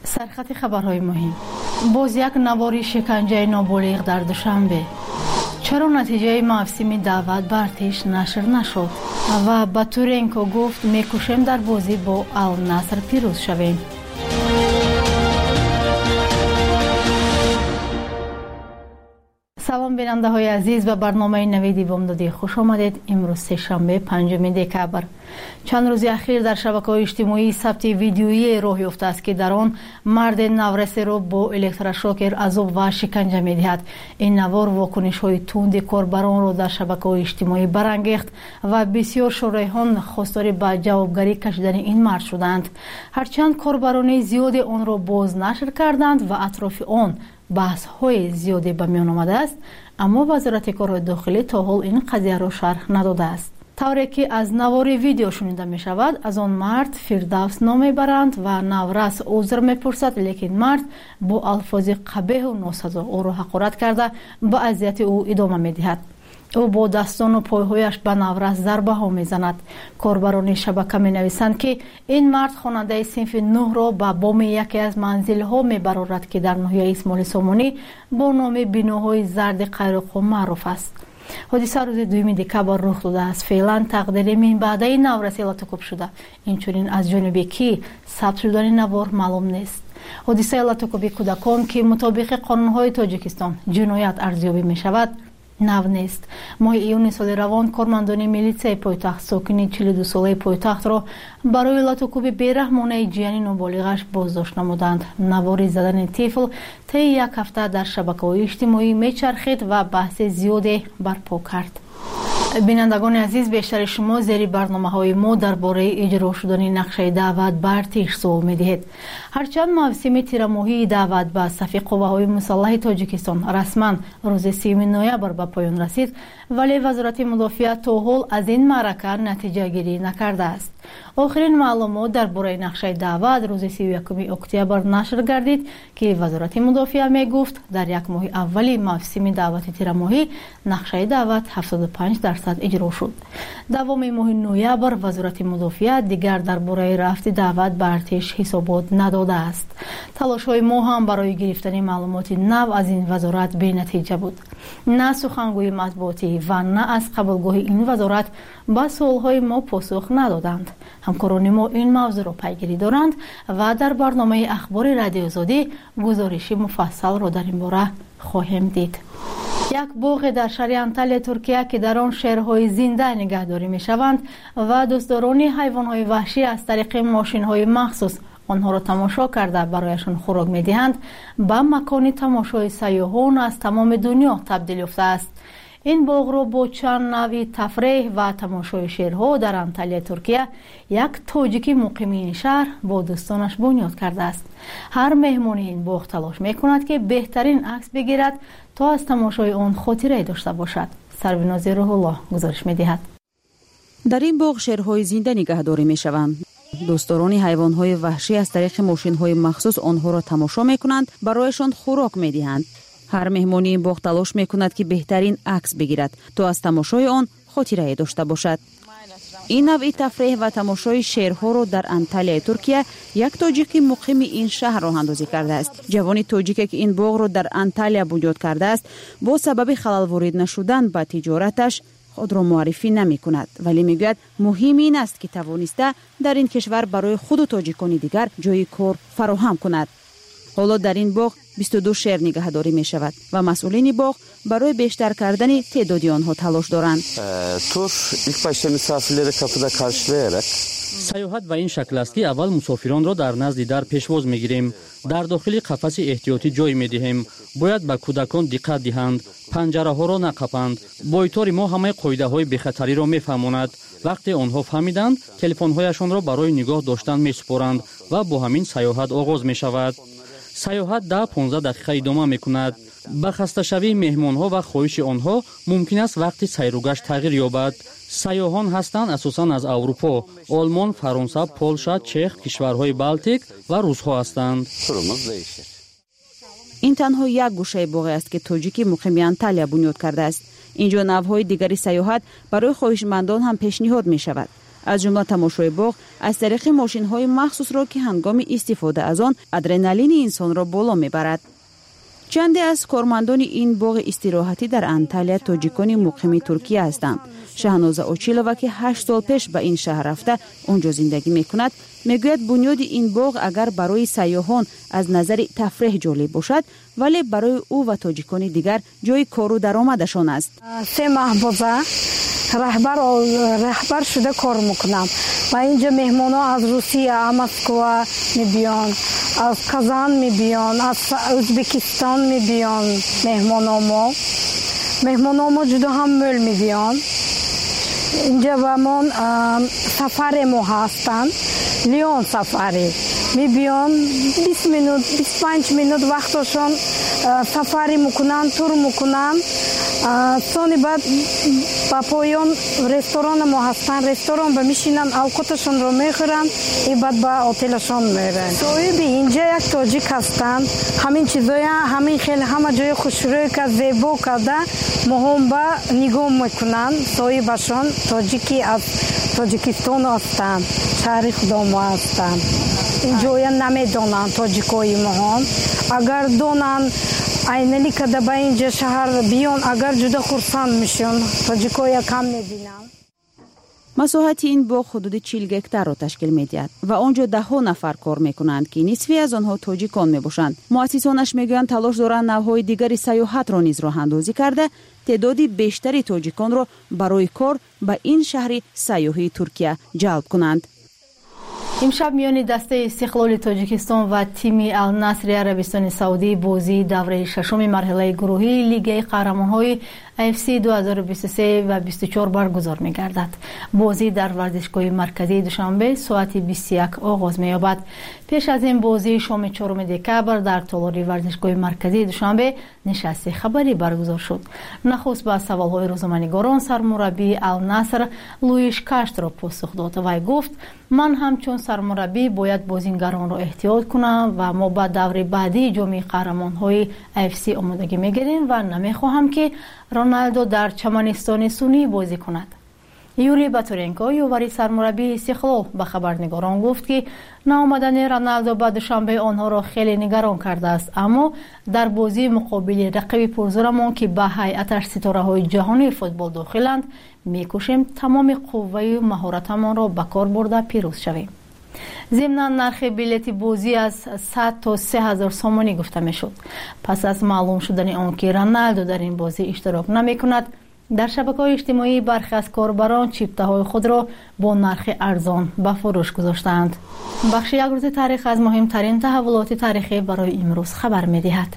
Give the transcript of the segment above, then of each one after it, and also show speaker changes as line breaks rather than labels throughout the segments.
سرخط خبرهای مهم. باز یک نواری شکنجه نابالغ در دوشنبه. چرا نتیجه موسمی دعوت به ارتش نشر نشد؟ و باتورنکو گفت میکوشیم در بازی با النصر پیروز شویم. سلام بیننده های عزیز، به برنامه نویدی بامدادی خوش آمدید. امروز سه‌شنبه 5 دکبر. چند روز اخیر در شبکه‌های اجتماعی ثبت ویدیویی راه یافته است که در آن مرد نورسی را با الکتروشوکر عذاب و شکنجه می‌دهد. این نوار واکنش‌های تند کاربران را در شبکه‌های اجتماعی برانگیخت و بسیار شایعان خواستار به جوابگری کشیدن این مرد شدند. هرچند کاربران زیادی آن را باز نشر کردند و اطراف آن بحث‌های زیادی به میان آمده است، اما وزارت کارهای داخلی تا حال این قضیه را شرح نداده است. طوری که از نوار ویدیو شنیده می شود، از آن مرد فردوس نام میبرند و نورس عذر میپرسد، لیکن مرد با الفاظ قبیح و ناسزا او را حقارت کرده به اذیت او ادامه میدهد. او با دستان و پایهایش به نورس ضربه ها میزند. کاربران شبکه می نویسند که این مرد خواننده صنف 9 را به بام یکی از منزل ها می برارد که در ناحیه اسماعیل سامانی با نام بیناهای زرد قیرقو معروف است. حادثه روز 2 دکبر رخ داده است. فعلا تقدیر من بعدی نورسی لاتوکوب شده. اینچنین از جانب کی ثبت شدن نوار معلوم نیست. حادثه لاتوکوبی کودکان که مطابق قانون‌های تاجیکستان جنایت ارزیابی می شود نو نیست. ماه ایون سال روان کارمندان میلیسیای پایتخت ساکن 42 ساله پایتخت را برای لاتوکوبی بیرحمانه جیانی نابالغش بازداشت نمودند. نوار زدن طفل طی یک هفته در شبکه‌های اجتماعی میچرخید و بحث زیادی برپا کرد. بینندگان عزیز، بیشتر شما زیر برنامه‌های ما درباره اجرا شدن نقشه دعوت به ارتش سوال می‌دهید. هرچند موسم تیرماهی دعوت به صف قوه‌های مسلح تاجیکستان رسما روز 3 نوامبر به پایان رسید، ولی وزارت مدافع تا حال از این معرکه نتیجه گیری نکرده است. آخرین معلومات درباره نقشه دعوت روز 31 اکتبر نشر گردید که وزارت مدافع می گفت در یک ماه اولی موسم دعوت تیرماهی نقشه دعوت 75% اجرا شد. دوام ماه نوامبر وزارت مدافع دیگر درباره رفت دعوت به ارتش حسابات نداده است. تلاش‌های ما هم برای گرفتن معلومات نو از این وزارت بی نتیجه بود. نه سخنگوی مطبوعاتی و نه از قبولگاه این وزارت به سوال‌های ما پاسخ ندادند. همکاران ما این موضوع را پیگیری دارند و در برنامه اخبار رادیو آزادی گزارش مفصل را در این باره خواهیم دید. یک باغ در شهر انتالیا ترکیه که در آن شیرهای زنده نگهداری می شوند و دوستداران حیوانات وحشی از طریق ماشین‌های مخصوص آنها را تماشا کرده برایشان خوراک می دهند، به مکان تماشای سیاحان از تمام دنیا تبدیل یافته است. این باغ را با چند نوع تفریح و تماشای شیرها در انتالیا ترکیه یک تاجیکی مقیم این شهر با دوستانش بنیاد کرده است. هر مهمان این باغ تلاش می کند که بهترین عکس بگیرد تا از تماشای آن خاطره داشته باشد. سربناز روح الله گزارش می دهد.
در این باغ شیرهای زنده نگهداری می شوند. دوستداران حیوانات وحشی از طریق ماشین‌های مخصوص آنها را تماشا می کنند، برایشان خوراک می دهند. هر مهمانی این باغ تلاش می کند که بهترین عکس بگیرد تا از تماشای آن خاطره داشته باشد. این نوع تفریح و تماشای شیرها را در انتالیا ترکیه یک تاجیکی مقیم این شهر راه اندازی کرده است. جوان تاجیکی که این باغ را در انتالیا بنیاد کرده است، با سبب خلل وارد نشدن به تجارتش خود را معرفی نمی کند، ولی می گوید مهم این است که توانسته در این کشور برای خود و تاجیکان دیگر جای کار فراهم کند. حالا در این باغ 22 شیر نگهداری می شود و مسئولین باغ برای بیشتر کردن تعداد آنها تلاش دارند.
تور ilk başta misafirleri kapıda karşılayarak
سیاحت و این شکل است که اول مسافران را در نزد در پیشواز میگیریم، در داخل قفس احتیاطی جای میدهیم. باید به کودکان دقت دهند، پنجره ها را نقاپند. بایتار ما همه قاعده های بخطری را میفهماند. وقتی آنها فهمیدند، تلفن هایشان را برای نگاه داشتن میسپارند و با همین سیاحت آغاز می شود. سیاحت 10-15 دقیقه ادامه می کند. به خسته شوی مهمان ها و خواهش آنها ممکن است وقتی سیروگشت تغییر یابد. سیاحان هستند اساساً از اروپا، آلمان، فرانسه، پولشا، چخ، کشورهای بالتیک و روس‌ها هستند.
این تنها یک گوشه باغ است که تاجیکی مقیم انتالیا بنیاد کرده است. اینجا نوهای دیگری سیاحت برای خواهشمندان هم پیشنهاد می شود. از جمله تماشای باغ از طریق ماشین‌های مخصوص را که هنگام استفاده از آن ادرنالین انسان را بالا میبرد. چندی از کارمندان این باغ استراحتی در انتالیا تاجیکان مقیم ترکیه هستند. شهناز اوچیلووا که 8 سال پیش به این شهر رفته اونجا زندگی میکند میگوید بنیاد این باغ اگر برای سیاحان از نظر تفریح جالب باشد ولی برای او و تاجیکان دیگر جای کار و درآمدشان است.
3 ماه بوده رهبر شده کار میکنم و اینجا مهمانا از روسیه، مسکو میبیان، از کازان میبیان، از ازبکستان میبیان. مهمانا جدا هم مل میبیان. اینجا و من سفر ما هستن لیون سفری میبیان 20 minut 25 minut وقتشون سفری میکنن، تور میکنن. سانی بعد با پایان رستوران ما هستن، رستوران با میشینن اوقاتشون رو میخورن ای بعد با هتلشون میرن. صاحب اینجا یک تاجیک هستن، همین چیزای همین خیلی همه جای خوشروی که زیبا کرده مهم با نگاه میکنن. صاحبشون تاجیکی از تاجیکستان هستن، شهر خودمون هستن. اینجا نمیدونن تاجیکای مهم، اگر دونن ayneli kada ba inja shahar biyon agar juda khursan mishon tajicoya kam mebinam.
مساحت این باغ حدود 40 هکتار را تشکیل می‌دهد و آنجا ده ها نفر کار می‌کنند که نصفی از آنها تاجیکان میباشند. مؤسسانش میگویند تلاش دارند نوع‌های دیگری سیاحت را نیز راه‌اندازی کرده تعدادی بیشتری تاجیکان را برای کار به این شهر سیاحی ترکیه جلب کنند.
امشب میان دسته استقلال تاجیکستان و تیم النصر عربستان سعودی بازی دوره ششم مرحله گروهی لیگ قهرمان‌های AFC 2023 و 24 برگزار می‌گردد. بازی در ورزشگاه مرکزی دوشنبه ساعت 21 آغاز می‌یابد. پیش از این بازی شام 4 دکبر در تالار ورزشگاه مرکزی دوشنبه نشست خبری برگزار شد. نخست به سوال‌های روزنامه‌نگاران سرمربی النصر لوئیش کاشترو پاسخ داد و گفت من همچون سرمربی باید بازیکنان را احتیاط کنم و ما با دوره بعدی جام قهرمان‌های AFC آمادگی می‌گیریم و نمی‌خواهم که رونالدو در چمنستان سونی بازی کند. یوری باتورنکو یووری سرمربی استقلال به خبرنگاران گفت که ناآمدن رونالدو به دوشنبه آنها را خیلی نگران کرده است، اما در بازی مقابل رقیب پرزورمان که به هیئتش ستاره‌های جهانی فوتبال داخلند می‌کوشیم تمام قوه و مهارتمان را به کار برده پیروز شویم. ضمن نرخ بلیت بازی از 100 تا 3000 سومانی گفته میشد. پس از معلوم شدن آنکه رونالدو در این بازی اشتراک نمی‌کند، در شبکه‌های اجتماعی برخی از کاربران چیپته‌های خود را با نرخ ارزان به فروش گذاشتند. بخش یک روز تاریخ از مهمترین تحولات تاریخی برای امروز خبر می‌دهد.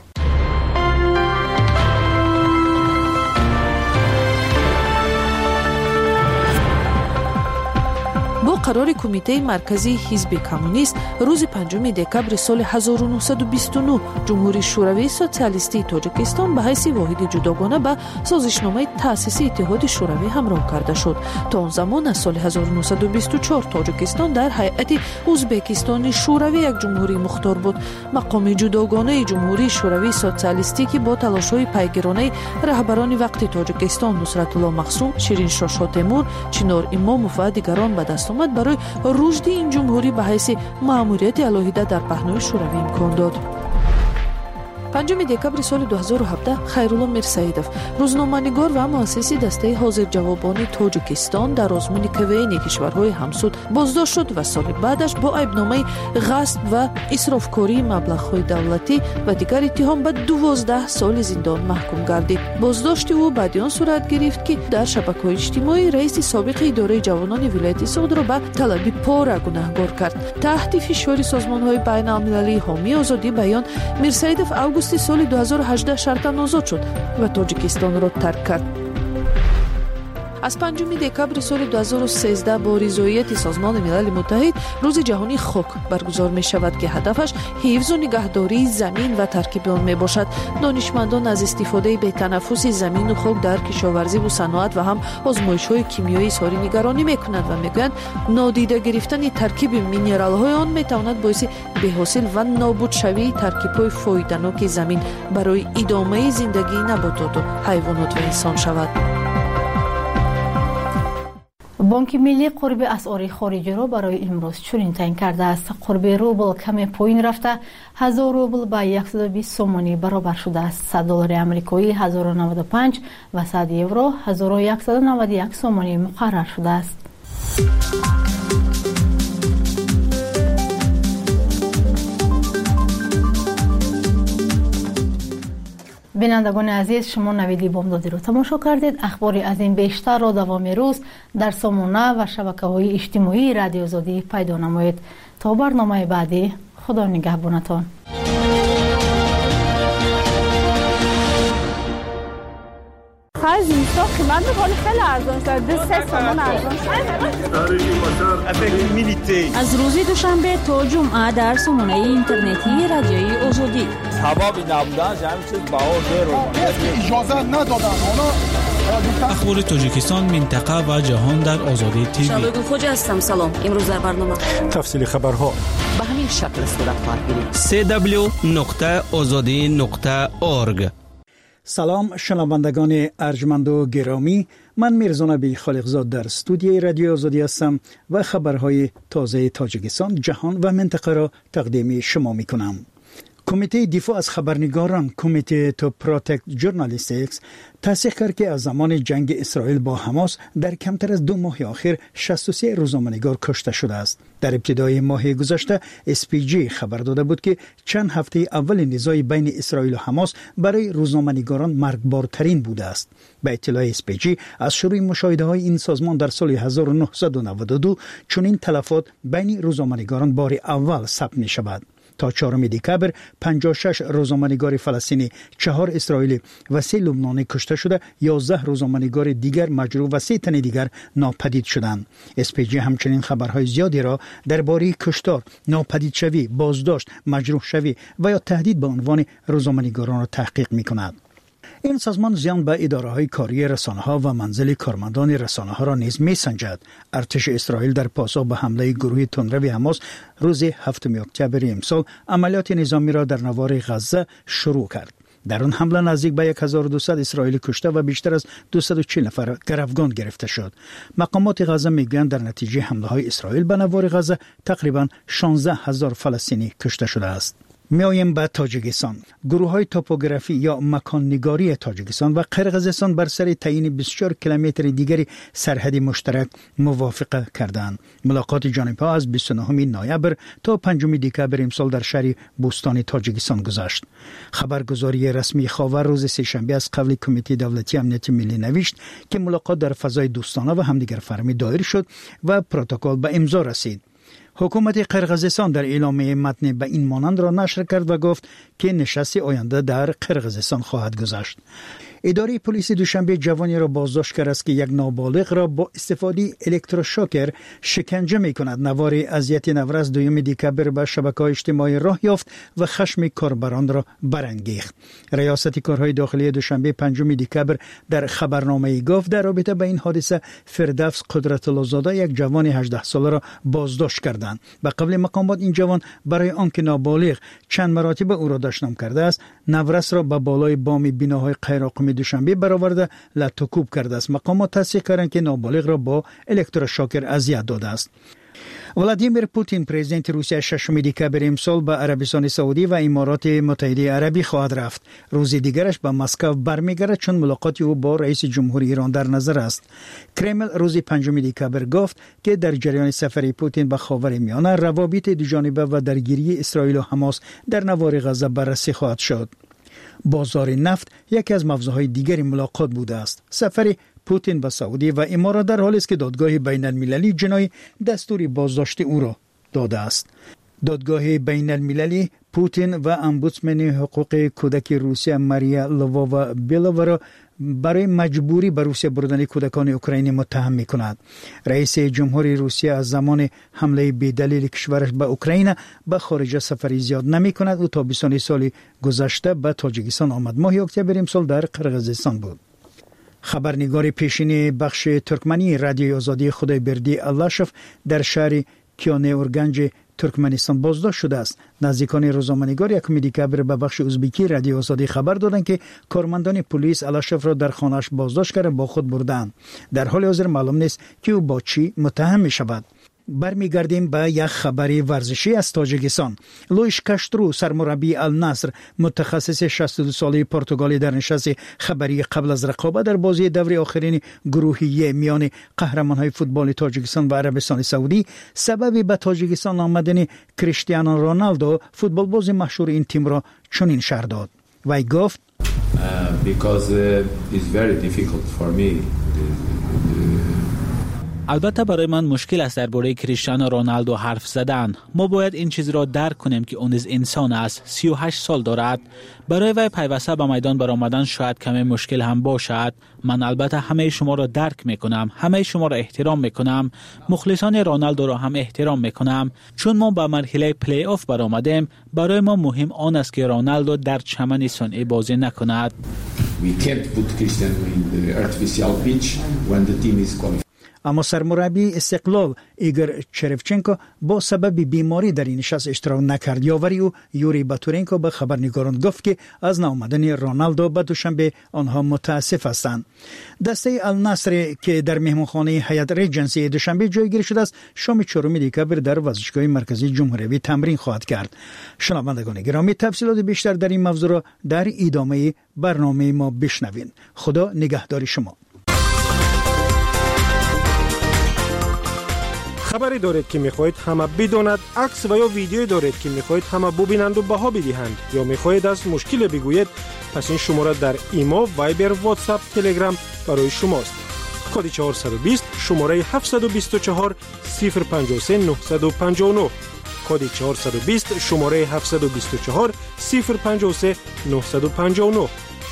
با قرار کمیته مرکزی حزب کمونیست روز 5 دکبر سال 1929 جمهوری شوروی سوسیالیستی تاجیکستان به حیث واحد جداگانه به سازشنامه تأسیس اتحاد شوروی همراه کرده شد. تا آن زمان از سال 1924 تاجیکستان در هیئت ازبکستان شوروی یک جمهوری مختار بود. مقام جداگانه جمهوری شوروی سوسیالیستی که با تلاش‌های پیگیرانه رهبران وقت تاجیکستان نصرت الله مخزوم، شیرین شاه تیمور، چنار اماموف و دیگران به دست آمد برای رشد این جمهوری به حیث مأموریت علیحده در پهنای شوروی امکان داد. 5 دکبر سال 2017 خیرالله میرساییدوف روزنامه‌نگار و مؤسس دسته حاضر جوابان تاجیکستان در آزمون کوین کشورهای همسود بازداشت شد و سال بعدش با عیبنامه غصب و اسرافکاری مبلغ‌های دولتی و دیگر اتهام به 12 سال زندان محکوم گردید. بازداشت او بعد آن صورت گرفت که در شبکه‌های اجتماعی رئیس سابق اداره جوانان ولایت سعود را به طلب پاره گناهکار کرد. تحت فشار سازمان‌های بین‌المللی حامی آزادی بیان میرساییدوف اوگوست سال 2018 شرطاً آزاد شد و تاجیکستان را ترک کرد. از 5 دکبر سال 2013 با رضایت سازمان ملل متحد روز جهانی خاک برگزار می شود که هدفش حفظ و نگهداری زمین و ترکیب آن می باشد. دانشمندان از استفاده به تنفس زمین و خاک در کشاورزی و صنعت و هم آزمایش‌های کیمیایی اظهار نگرانی می کنند و می گویند نادیده گرفتن ترکیب مینرال‌های آن می تواند باعث بی‌حاصل و نابود شوی ترکیب‌های فایده‌ناک زمین برای ادامه زندگی نباتات و حیوانات و انسان شود.
بانک ملی قرب اسعار خارجی را برای امروز چنین تعیین کرده است. قرب روبل کمی پایین رفته 1000 روبل به 120 سومانی برابر شده است. 100 دلار آمریکایی 1095 و 100 یورو 1191 سومانی مقرر شده است. بینندگان عزیز، شما نویدی بامدادی رو تماشا کردید. اخباری از این بیشتر را دوام روز در سامانه و شبکه‌های اجتماعی رادیو آزادی پیدا نمایید. تا برنامه بعدی، خدا نگهبانتان.
خیلی اینستا قیمت بخوری خیلی ارزان شد. 2-3 تومان ارزان شد.
از روز دوشنبه تا جمعه در سامانه اینترنتی رادیوی آزادی.
سبب نبودنش همین چیز بها زیرو
اجازه ندادن.
اخبار تاجیکستان، منطقه و جهان در آزادی تیوی.
شبگو خوجا هستم. سلام. امروز در برنامه
تفصیل خبرها
به همین شکل صورت خواهد گرفت.
www.azadi.org.
سلام شنوندگان ارجمند و گرامی، من میرزا نبی خالقزاد در استودیوی رادیو آزادی هستم و خبرهای تازه تاجیکستان، جهان و منطقه را تقدیم شما میکنم. کمیته دفاع از خبرنگاران، کمیته تو پروتکت ژورنالیستیکس، تصدیق کرد که از زمان جنگ اسرائیل با حماس در کمتر از 2 ماه اخیر 63 روزنامه‌نگار کشته شده است. در ابتدای ماه گذشته SPG خبر داده بود که چند هفته اول نزاع بین اسرائیل و حماس برای روزنامه‌نگاران مرگبارترین بوده است. به اطلاع SPG از شروع مشاهده‌های این سازمان در سال 1992 چنین تلفات بین روزنامه‌نگاران بار اول ثبت می‌شود. تا 4 دکبر 56 روزنامه‌نگار فلسطینی، 4 اسرائیلی و 3 لبنانی کشته شده، 11 روزنامه‌نگار دیگر مجروح و 3 تن دیگر ناپدید شدند. SPG همچنین خبرهای زیادی را درباره کشتار، ناپدید شوی، بازداشت، مجروح شوی و یا تهدید به عنوان روزنامه‌نگاران را تحقیق می‌کند. این سازمان زیان به اداره‌های کاری رسانه‌ها و منزل کارمندان رسانه‌ها را نیز می‌سنجد. ارتش اسرائیل در پاسخ به حمله گروه تندرو حماس روز 7 اکتبر امسال عملیات نظامی را در نوار غزه شروع کرد. در آن حمله نزدیک به 1200 اسرائیلی کشته و بیشتر از 240 نفر گروگان گرفته شد. مقامات غزه میگویند در نتیجه حمله‌های اسرائیل به نوار غزه تقریباً 16000 فلسطینی کشته شده است. میایم به تاجیکستان. گروه‌های توپوگرافی یا مکان‌نگاری تاجیکستان و قرقیزستان بر سر تعیین 24 کیلومتر دیگری سرحدی مشترک موافقه کردند. ملاقات جانب‌ها از 29 نوامبر تا 5 دکبر امسال در شهر بوستان تاجیکستان گذشت. خبرگزاری رسمی خاور روز سه‌شنبه از قبل کمیته دولتی امنیت ملی نوشت که ملاقات در فضای دوستانه و همدیگر فهمی دایر شد و پروتکل به امضا رسید. حکومت قرقیزستان در اعلامیه متن به این مانند را نشر کرد و گفت که نشست آینده در قرقیزستان خواهد گذشت. اداره پلیس دوشنبه جوانی را بازداشت کرد است که یک نابالغ را با استفاده الکتروشوکر شکنجه می‌کند. نوار اذیت نورز 2 دکبر به شبکه‌های اجتماعی راه یافت و خشم کاربران را برانگیخت. ریاست کارهای داخلی دوشنبه 5 دکبر در خبرنامه‌ای گفت در رابطه با این حادثه فردوس قدرت‌الله زاده یک جوان 18 ساله را بازداشت کردند. به قبل مقامات این جوان برای آنکه نابالغ چند مراتب او را دشنام کرده است، نورز را به بالای بام بناهای غیرقانونی دوشنبه برآورده لطوکوب کرده است. مقامات تصدیق کردند که نابالغ را با الکتروشوکر اذیت داده است. ولادیمیر پوتین پرزیدنت روسیه 6 دکبر امسال به عربستان سعودی و امارات متحده عربی خواهد رفت. روز دیگرش به مسکو برمیگردد چون ملاقات او با رئیس جمهوری ایران در نظر است. کرمل روز 5 دکبر گفت که در جریان سفر پوتین به خاورمیانه روابط دوجانبه و درگیری اسرائیل و حماس در نوار غزه بررسی خواهد شد. بازار نفت یکی از موضوعهای دیگری ملاقات بوده است. سفر پوتین به سعودی و امارات در حالی است که دادگاه بین المللی جنایی دستور بازداشت او را داده است. دادگاه بین المللی پوتین و امبودسمن حقوق کودک روسیه ماریا لووا بیلووا را برای مجبوری به روسیه بردن کودکان اوکراینی متهم می‌کند. رئیس جمهوری روسیه از زمان حمله بی‌دلیل کشورش به اوکراین به خارج سفری زیاد نمی‌کند. او تا 20 سال گذشته به تاجیکستان آمد. ماه اکتبر امسال در قرقیزستان بود. خبرنگار پیشین بخش ترکمنی رادیو آزادی خدایبردی اللاشف در شهر کیانورگنج ترکمنستان بازداشت شده است. نزدیکان روزنامه‌نگار 1 دکبر به بخش ازبکی رادیو آزادی خبر دادند که کارمندان پلیس الاشف را در خانه‌اش بازداشت کرده با خود بردند. در حال حاضر معلوم نیست که او با چی متهم می شود. برمیگردیم به یک خبری ورزشی از تاجیکستان. لویش کشترو سرمربی النصر متخصص 62 ساله پرتغالی در نشست خبری قبل از رقابت در بازی دور آخرین گروهی میان قهرمان‌های فوتبال تاجیکستان و عربستان سعودی سبب به تاجیکستان آمدن کریستیانو رونالدو فوتبالباز مشهور این تیم را چنین شرح داد. وی گفت
because it's very difficult for me.
البته برای من مشکل است درباره کریستیانو رونالدو حرف زدن. ما باید این چیز را درک کنیم که اون انسان است. 38 سال دارد. برای وی پیوسته به میدان برآمدن شاید کمی مشکل هم باشد. من البته همه شما را درک میکنم. همه شما را احترام میکنم. مخلصان رونالدو را هم احترام میکنم. چون ما به مرحله پلی آف برآمدیم، برای ما مهم آن است که رونالدو در چمن صنعی بازی نکند.
We can't put Cristiano in the artificial pitch when the team is qualified.
اما سرمربی استقلال ایگور چرفچنکو با سبب بیماری در این نشست اشتراک نکرد. یاوری او یوری باتورنکو به خبرنگاران گفت که از ناآمدن رونالدو به دوشنبه آنها متاسف هستند. دسته النصر که در مهمانخانه هیات ریجنسی دوشنبه جایگیری شده است، شام 4 دکبر در ورزشگاه مرکزی جمهوری تمرین خواهد کرد. شنوندگان گرامی، تفصیلات بیشتر در این موضوع را در ادامه برنامه ما بشنوید. خدا نگهدار شما.
خبری دارید که میخواهید همه بداند، عکس و یا ویدیویی دارید که میخواهید همه ببینند و بها بدهند، یا میخواهید از مشکل بگویید، پس این شماره در ایمو، وایبر، واتساپ، تلگرام برای شماست. کد 420 شماره 724 053 959. کد 420 شماره 724 053 959.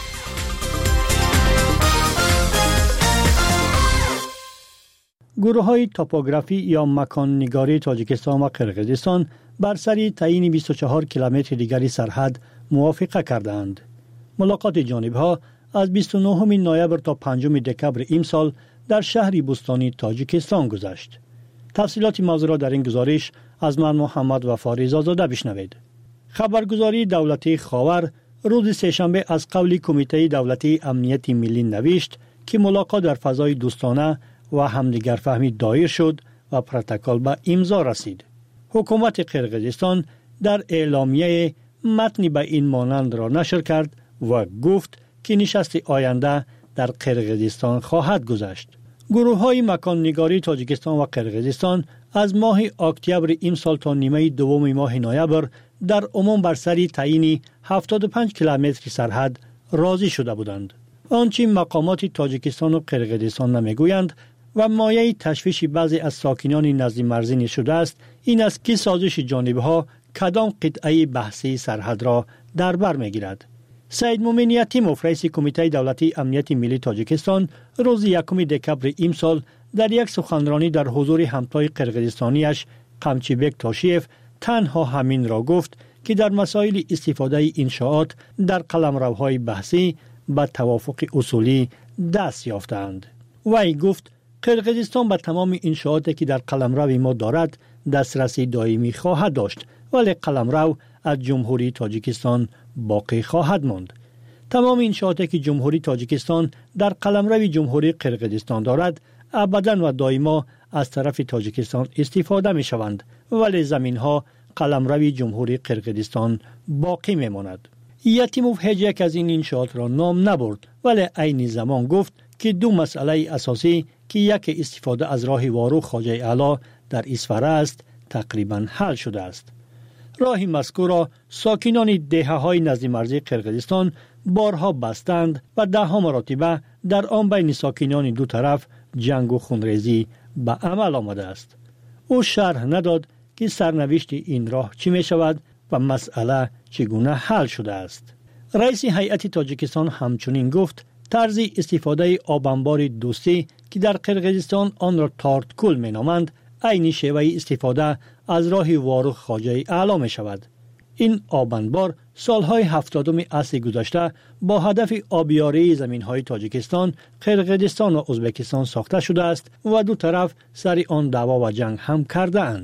گروه‌های توپوگرافی یا مکان نگاری تاجیکستان و قرقیزستان بر سر تعیین 24 کیلومتر دیگری سرحد موافقه کردند. ملاقات جانبها از 29 نوامبر تا 5 دکبر امسال در شهر بوستانی تاجیکستان گذشت. تفصیلات موضوع را در این گزارش از من محمد وفاری زاده بشنوید. خبرگزاری دولتی خاور روز سه‌شنبه از قول کمیته دولتی امنیت ملی نوشت که ملاقات در فضای دوستانه و همدیگر فهمی دایر شد و پروتکل به امضا رسید. حکومت قرقیزستان در اعلامیه متنی به این مانند را نشر کرد و گفت که نشست آینده در قرقیزستان خواهد گذشت. گروه‌های مکان نگاری تاجیکستان و قرقیزستان از ماه اکتبر امسال تا نیمه دوم ماه نوامبر در عموم بر سر تعیین 75 کیلومتر سرحد راضی شده بودند. آنچه مقامات تاجیکستان و قرقیزستان نمیگویند و مایه تشویش بعضی از ساکنان نزد مرزی نشده است، این است که سازش جانبها کدام قطعه بحثی سرحد را در بر میگیرد. سید مومن یتیموف رئیس کمیته دولتی امنیت ملی تاجیکستان روز 1 دکبر امسال در یک سخنرانی در حضور همتای قرقیزستانیش قمچیبک تاشیف تنها همین را گفت که در مسائل استفاده انشاءات در قلمروهای بحثی به توافق اصولی دست یافتند. وی گفت قرقیزستان به تمام انشاءاتی که در قلمرو ما دارد دسترسی دائمی خواهد داشت، ولی قلمرو از جمهوری تاجیکستان باقی خواهد ماند. تمام انشاءاتی که جمهوری تاجیکستان در قلمرو جمهوری قرقیزستان دارد ابداً و دائما از طرف تاجیکستان استفاده می شوند، ولی زمینها قلمرو جمهوری قرقیزستان باقی می ماند. یتیموف هیچ یک از این انشاءات را نام نبرد، ولی عین زمان گفت که دو مسئله اساسی که یک استفاده از راه وارو خواجه اعلی در اسفره است تقریبا حل شده است. راه مذکور را ساکنان دهه‌های نزد مرزی قرقیزستان بارها بستند و ده‌ها مراتبه در آن بین ساکنان دو طرف جنگ و خونریزی به عمل آمده است. او شرح نداد که سرنوشت این راه چی می شود و مسئله چگونه حل شده است. رئیس هیئت تاجیکستان همچنین گفت طرز استفاده آبانبار دوستی که در قرقیزستان آن را تارتکل می نامند عین شیوه استفاده از راه وارو خواجه اعلی می شود. این آبانبار سالهای 70 عصر گذشته با هدف آبیاری زمینهای تاجیکستان، قرقیزستان و ازبکستان ساخته شده است و دو طرف سر آن دعوا و جنگ هم کرده اند.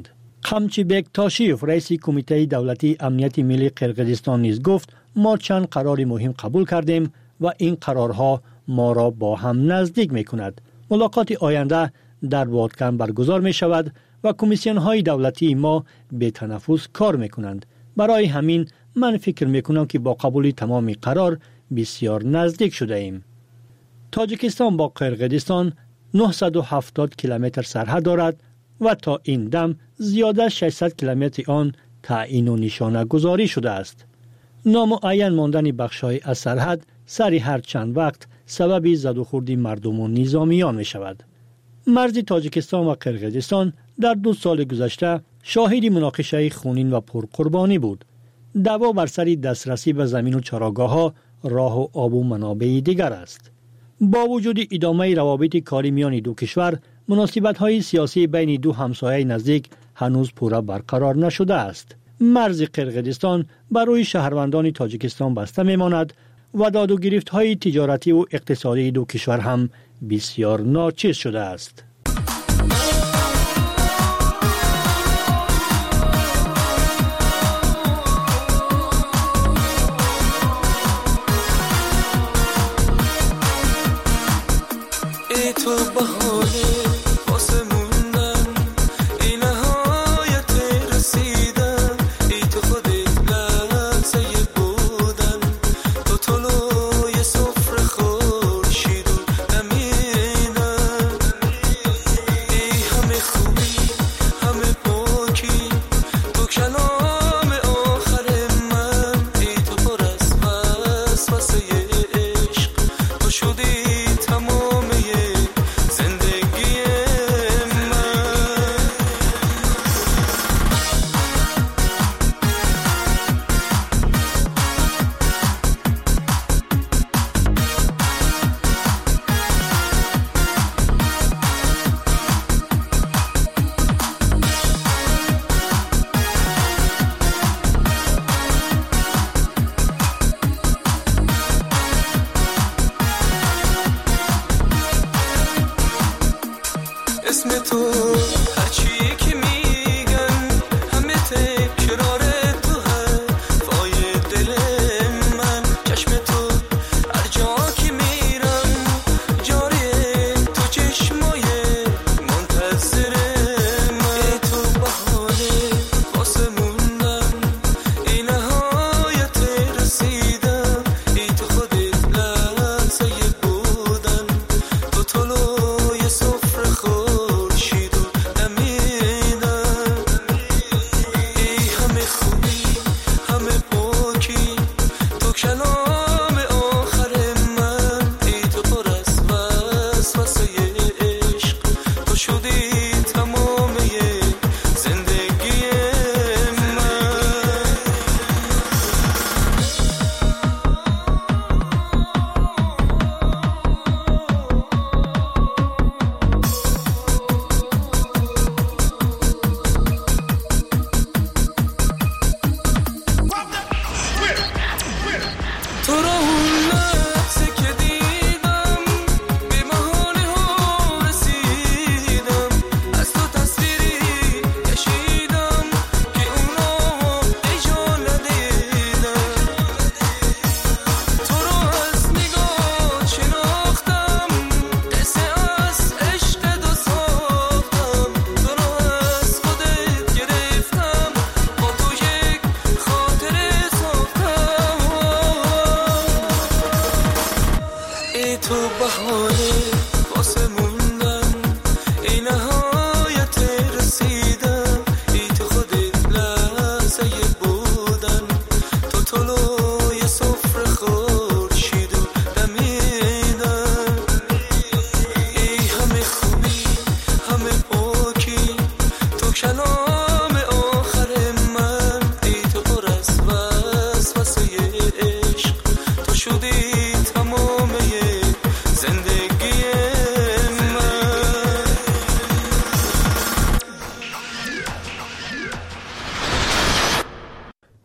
قمچیبک تاشیف رئیس کمیته دولتی امنیت ملی قرقیزستان نیز گفت ما چند قرار مهم قبول کردیم و این قرارها ما را با هم نزدیک می کند. ملاقات آینده در بادکن برگزار می شود و کمیسیون های دولتی ما به تنفس کار می کنند. برای همین من فکر می کنم که با قبول تمام قرار بسیار نزدیک شده ایم. تاجیکستان با قرقیزستان 970 کیلومتر سرحد دارد و تا این دم زیاده 600 کیلومتر آن تعیین و نشانه گذاری شده است. نامعین ماندن بخش‌های از سرحد سری هر چند وقت سبب زد و خورد مردم و نظامیان می شود. مرز تاجیکستان و قرقیزستان در 2 سال گذشته شاهد مناقشه خونین و پرقربانی بود. دعوا بر سر دسترسی به زمین و چراگاه‌ها، راه و آب و منابع دیگر است. با وجود ادامه روابط کاری میان دو کشور، مناسبت‌های سیاسی بین دو همسایه نزدیک هنوز پورا برقرار نشده است. مرز قرقیزستان برای شهروندان تاجیکستان بسته میماند و داد و گرفت‌های تجارتی و اقتصادی دو کشور هم بسیار ناچیز شده است.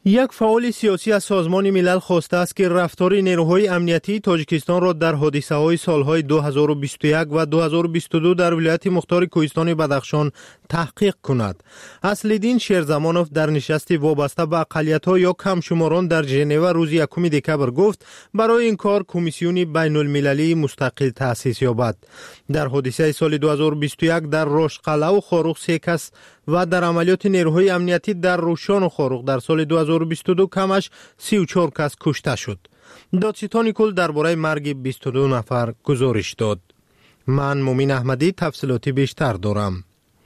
یک فعال سیاسی از سازمان ملل خواسته است که رفتار نیروهای امنیتی تاجیکستان را در حادثه‌های سالهای 2021 و 2022 در ولایت مختار کوهستان بدخشان تحقیق کند. اصلالدین شیرزمانوف در نشستی وابسته به اقلیت‌ها یا کمشماران در ژنو روز 1 دکبر گفت برای این کار کمیسیونی بین المللی مستقل تأسیس یابد. در حادثه سال 2021 در رشقله و خاروق 3 کس و در عملیات نیروهای امنیتی در روشان و خاروق در سال 2022 کمش 34 کس کشته شد. دادستان کل درباره مرگ 22 نفر گزارش داد. من مومین احمدی تفصیلاتی بیشتر دارم.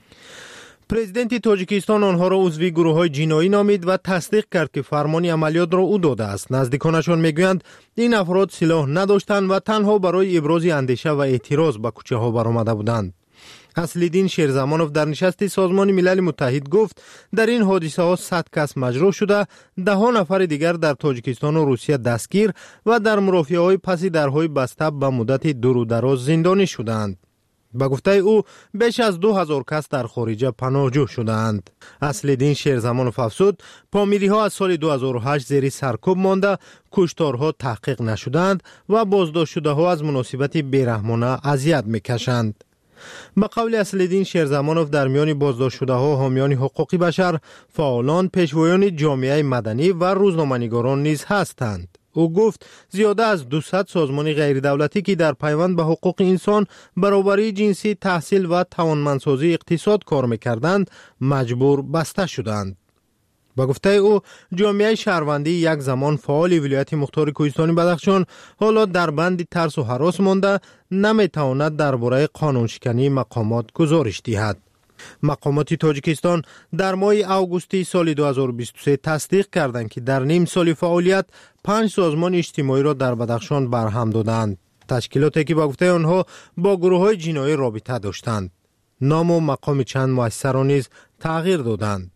پرزیدنت تاجیکستان آنها را عضو گروه‌های جنایی نامید و تصدیق کرد که فرمان عملیات را او داده است. نزدیکانشان میگویند این افراد سلاح نداشتند و تنها برای ابراز اندیشه و اعتراض به کوچه ها برآمده بودند. اصلالدین شیرزمانوف در نشست سازمان ملل متحد گفت در این حادثه ها 100 کس مجروح شده، 10 نفر دیگر در تاجیکستان و روسیه دستگیر و در مرافعه های پس درهای بسته به مدت دور و دراز زندانی شدند. به گفته او بیش از 2000 کس در خارجه پناهجو شدند. اصلالدین شیرزمانوف افزود پامیری ها از سال 2008 زیر سرکوب مانده، کشتارها تحقیق نشدند و بازداشت شده ها از مناسبت بیرحمانه اذیت میکشند. به قول اصلالدین شیرزمانوف در میان بازداشت شده ها حامیان حقوق بشر، فعالان، پیشوایان جامعه مدنی و روزنامه‌نگاران نیز هستند. او گفت زیاده از 200 سازمان غیر دولتی که در پیوند به حقوق انسان، برابری جنسی، تحصیل و توانمندسازی اقتصاد کار می‌کردند مجبور بسته شدند. با گفته او جامعه شهروندی یک زمان فعال ولایت مختار کوهستان بدخشان حالا در بند ترس و هراس مانده، نمیتواند درباره قانونشکنی مقامات گزارش دهد. مقامات تاجیکستان در ماه آگوستی سال 2023 تصدیق کردند که در نیم سال فعالیت 5 سازمان اجتماعی را در بدخشان برهم دادند. تشکیلاتی که با گفته آنها با گروه‌های جنایی رابطه داشتند. نام و مقام چند مؤسسه را نیز تغییر دادند.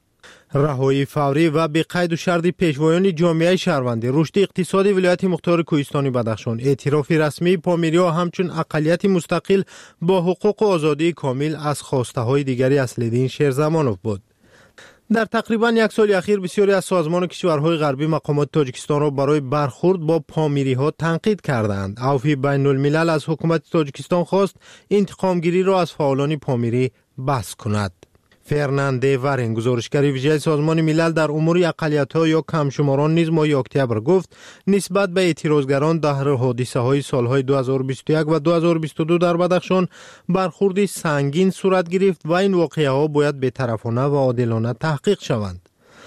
رهایی فوری و بی قید و شرط پیشوایان جامعه شهروندی، رشد اقتصادی ولایت مختار کوهستان بدخشان، اعتراف رسمی پامیریا همچون اقلیت مستقل با حقوق و آزادی کامل از خواسته های دیگری اصلالدین شیرزمانوف بود. در تقریبا یک سال اخیر بسیاری از سازمان کشورهای غربی مقامات تاجیکستان را برای برخورد با پامیری ها تنقید کردند. عفو بین الملل از حکومت تاجیکستان خواست انتقام گیری را از فعالان پامیری بحث کند. فرناند ورین، گزارشگر ویژه سازمان ملل در امور اقلیت‌ها یا کمشماران، نیز ماه اکتبر گفت نسبت به اعتراضگران در حادثه‌های سالهای 2021 و 2022 در بدخشان برخوردی سنگین صورت گرفت و این واقعه‌ها باید بی‌طرفانه و عادلانه تحقیق شوند.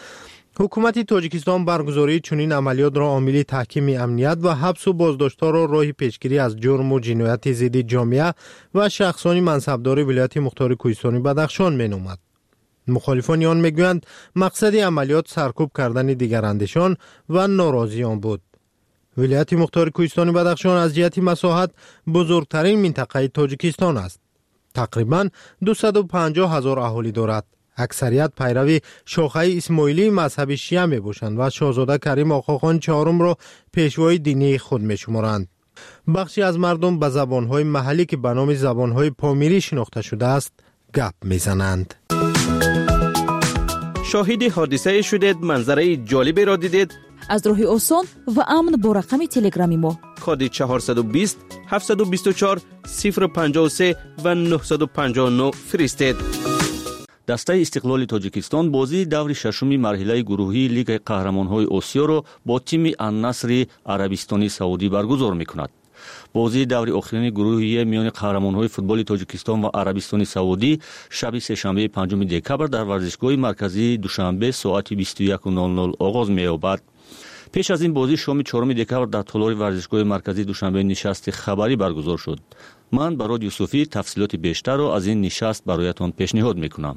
حکومت تاجیکستان برگزاری چنین عملیات را عامل تحکیم امنیت و حبس و بازداشت‌ها را راه پیشگیری از جرم و جنایت ضد جامعه و شخصان منصبدار ولایت مختار کوهستان بدخشان می‌نماید. مخالفان آن میگویند مقصد عملیات سرکوب کردن دیگراندیشان و ناراضیان بود. ولایت مختار کوهستان بدخشان از جهت مساحت بزرگترین منطقه تاجیکستان است. تقریباً 250,000 اهالی دارد. اکثریت پیروی شاخه اسماعیلی مذهب شیعه می باشند و شاهزاده کریم آقاخان چهارم را پیشوای دینی خود می شمارند. بخشی از مردم به زبانهای محلی که به نام زبانهای پامیری شناخته شده است گپ می زنند.
شاهد حادثه شدید، منظره جالبی را دیدید؟
از راه آسان و امن با رقم تلگرامی ما
کد 420 724 053 و 959 فرستید.
دسته استقلال تاجیکستان بازی دور ششم مرحله گروهی لیگ قهرمان‌های آسیا را با تیم النصر عربستان سعودی برگزار می‌کند. بازی دور آخرین گروهی میان قهرمان‌های فوتبال تاجیکستان و عربستان سعودی شب سه‌شنبه 5 دکبر در ورزشگاه مرکزی دوشنبه ساعت 21:00 آغاز می‌یابد. پیش از این بازی شام 4 دکبر در تالار ورزشگاه مرکزی دوشنبه نشست خبری برگزار شد. من با رادیو صوفی تفصیلات بیشتر را از این نشست برایتان پیشنهاد می‌کنم.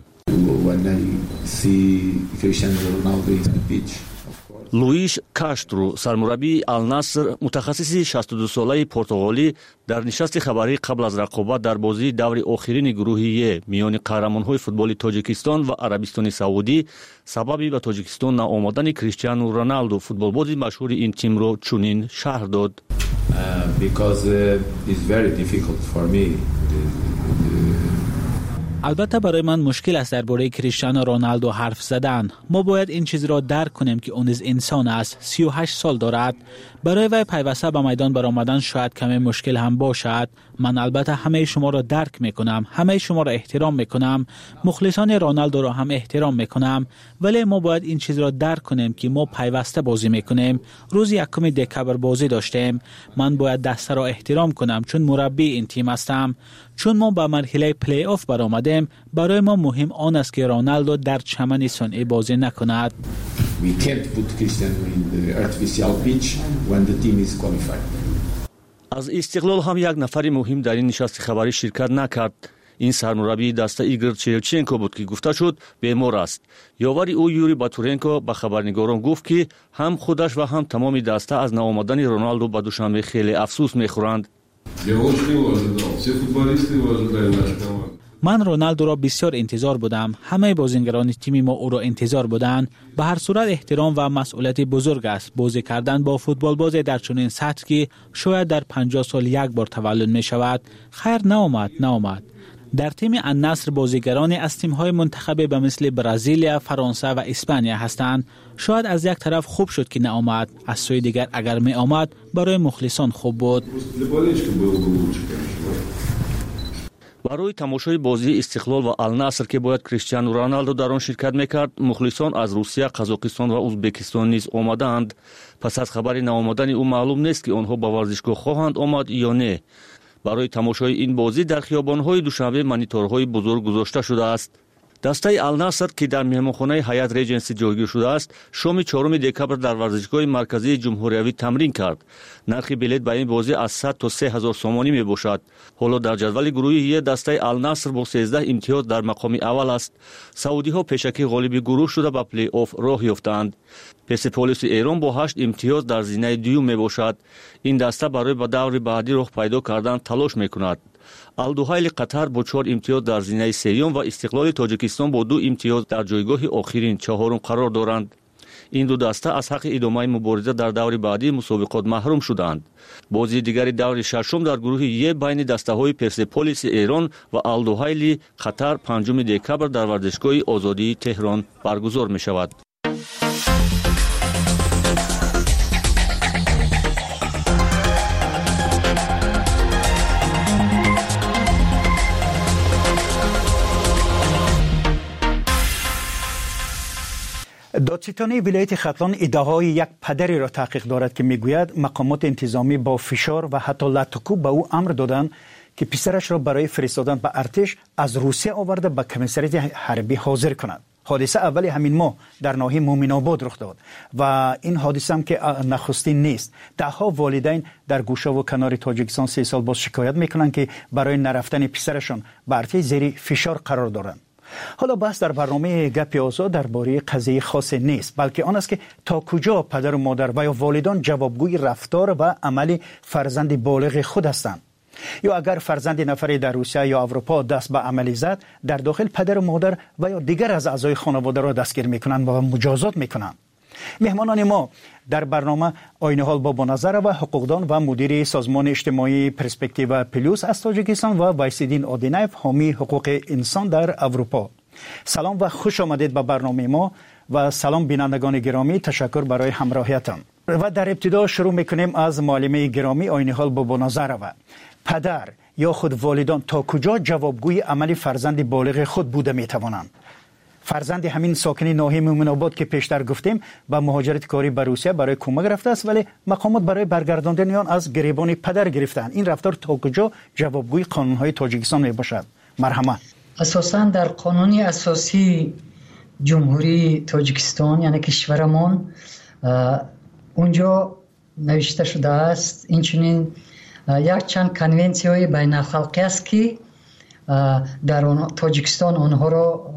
لوئیش کاشترو، سرمربی النصر، متخصص 62 ساله پرتغالی، در نشست خبری قبل از رقابت در بازی دور آخرین گروهی میان قهرمان‌های فوتبال تاجیکستان و عربستان سعودی سبب به تاجیکستان ناآمدن کریستیانو رونالدو فوتبالباز مشهور این تیم را چنین شرح داد.
Because it's very difficult for me.
البته برای من مشکل است درباره کریستیانو رونالدو حرف زدن. ما باید این چیز را درک کنیم که اون انسان است، 38 سال دارد. برای وی پیوسته به میدان برآمدن شاید کمی مشکل هم باشد. من البته همه شما را درک میکنم، همه شما را احترام میکنم، مخلصان رونالدو را هم احترام میکنم، ولی ما باید این چیز را درک کنیم که ما پیوسته بازی میکنیم. روز 1 دکبر بازی داشتیم. من باید دسته را احترام کنم چون مربی این تیم هستم. چون ما به مرحله پلی آف برآمدیم، برای ما مهم آن است که رونالدو در چمن صنعی بازی نکند.
We can't put Cristiano in the artificial pitch when the team is qualified.
از استقلال هم یک نفر مهم در این نشست خبری شرکت نکرد. این سرمربی دسته ایگور چیوچنکو بود که گفته شد بیمار است. یاوری او یوری باتورنکو به خبرنگاران گفت که هم خودش و هم تمام دسته از ناآمدن رونالدو به دوشنبه خیلی افسوس میخورند.
من رونالدو را بسیار انتظار بودم. همه بازیگران تیم ما او را انتظار بودند. به هر صورت احترام و مسئولیت بزرگ است بازی کردن با فوتبال باز در چنین سطح که شاید در 50 سال یک بار تولد می شود. خیر نآمد. در تیم النصر بازیگران از تیم‌های منتخب به مثل برزیل، فرانسه و اسپانیا هستند. شاید از یک طرف خوب شد که نآمد، از سوی دیگر اگر می آمد برای مخلصان خوب بود.
برای تماشای بازی استقلال و النصر که باید کریستیانو رونالدو در آن شرکت میکرد، مخلصان از روسیه، قزاقستان و ازبکستان نیز آمدند. پس از خبر نآمدن او معلوم نیست که آنها به ورزشگاه خواهند آمد یا نه. برای تماشای این بازی در خیابان‌های دوشنبه مانیتورهای بزرگ گذاشته شده است. دسته النصر که در مهمانخانه هیات ریجنسی جایگیر شده است، شام 4 دکبر در ورزشگاه مرکزی جمهوریوی تمرین کرد. نرخ بلیط به این بازی از 100 تا 3000 سومانی می باشد. حالا در جدول گروهی دسته النصر با 13 امتیاز در مقام اول است. سعودی‌ها پیشکی غالب گروه شده به پلی آف راه یافتند. پرسپولیس ایران با 8 امتیاز در زینه دوم می باشد. این دسته برای به دور بعدی راه پیدا کردن تلاش می‌کند. الدوحیل قطر با 4 امتیاز در زینه سوم و استقلال تاجیکستان با 2 امتیاز در جایگاه آخرین چهارم قرار دارند. این دو دسته از حق ادامه مبارزه در دور بعدی مسابقات محروم شدند. بازی دیگر دور ششم در گروه ی بین دسته‌های پرسپولیس ایران و الدوحیل قطر 5 دکبر در ورزشگاه آزادی تهران برگزار می‌شود.
دادستانی ولایت ختلان ادعای یک پدری را تحقیق دارد که میگوید مقامات انتظامی با فشار و حتی لطکوب به او امر دادند که پسرش را برای فرستادن به ارتش از روسیه آورده به کمیسریت حربی حاضر کند. حادثه اولی همین ماه در ناحیه مومن آباد رخ داد و این حادثه هم که نخستین نیست. دهها والدین در گوشه و کنار تاجیکستان 3 سال باز شکایت میکنند که برای نرفتن پسرشان به ارتش زیر فشار قرار دارند. حالا بحث در برنامه گپ آزاد درباره قضیه خاص نیست، بلکه آن است که تا کجا پدر و مادر و یا والدان جوابگوی رفتار و عمل فرزند بالغ خود هستند. یا اگر فرزند نفری در روسیه یا اروپا دست به عملی زد، در داخل پدر و مادر و یا دیگر از اعضای خانواده را دستگیر میکنند و مجازات میکنند. مهمانان ما در برنامه آینه حال بابا نظر و حقوقدان و مدیر سازمان اجتماعی پرسپکتیو پلوس از تاجیکستان و وایسیدین آدینایف حامی حقوق انسان در اروپا. سلام و خوش آمدید به برنامه ما و سلام بینندگان گرامی، تشکر برای همراهیتان. و در ابتدا شروع میکنیم از معلمه گرامی آینه حال بابا نظر و پدر یا خود والدان تا کجا جوابگوی عمل فرزند بالغ خود بوده میتوانند. فرزند همین ساکن ناحیه مومن آباد که پیشتر گفتیم با مهاجرت کاری به روسیه برای کمک رفته است، ولی مقامات برای برگرداندن آن از گریبان پدر گرفتند. این رفتار تا کجا جوابگوی قانون‌های تاجیکستان می باشد؟ مرحمت.
اساساً در قانون اساسی جمهوری تاجیکستان یعنی کشورمان اونجا نوشته شده است اینچنین یک چند کنونسی‌های بین الخلقی است که در تاجیکستان آنها را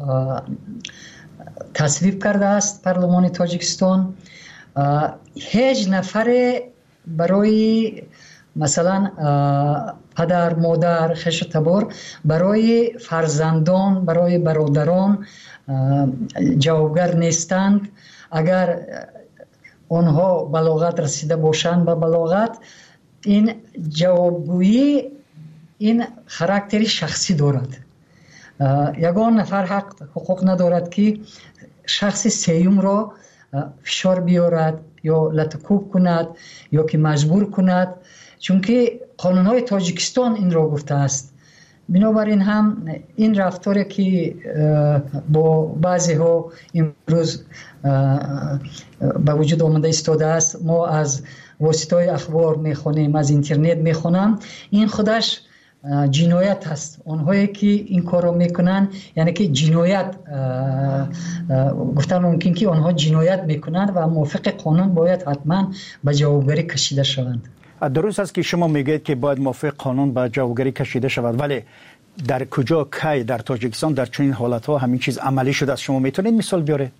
تصویب کرده است پارلمان تاجیکستان. هیچ نفر برای مثلا پدر، مادر، خویش تبار برای فرزندان، برای برادران جوابگر نیستند. اگر آنها بلاغت رسیده باشند به بلاغت، این جوابگویی این خاراکتری شخصی دارد. یگان نفر حقوق ندارد که شخص سیوم را فشار بیارد یا لطکوب کند یا که مجبور کند، چون که قانون‌های تاجیکستان این را گفته است. بنابراین هم این رفتاری که با بعضی ها امروز به وجود آمده ایستاده است، ما از واسطه‌های اخبار میخونیم، از اینترنت میخونم، این خودش جنایت است. آنهایی که این کار را میکنن یعنی که جنایت گفتن ممکن که آنها جنایت میکنند و موافق قانون باید حتما به جوابگری کشیده شوند.
درست است که شما میگید که باید موافق قانون به جوابگری کشیده شود، ولی در کجا کی در تاجیکستان در چنین حالت‌ها همین چیز عملی شده است؟ شما میتونید مثال بیارید؟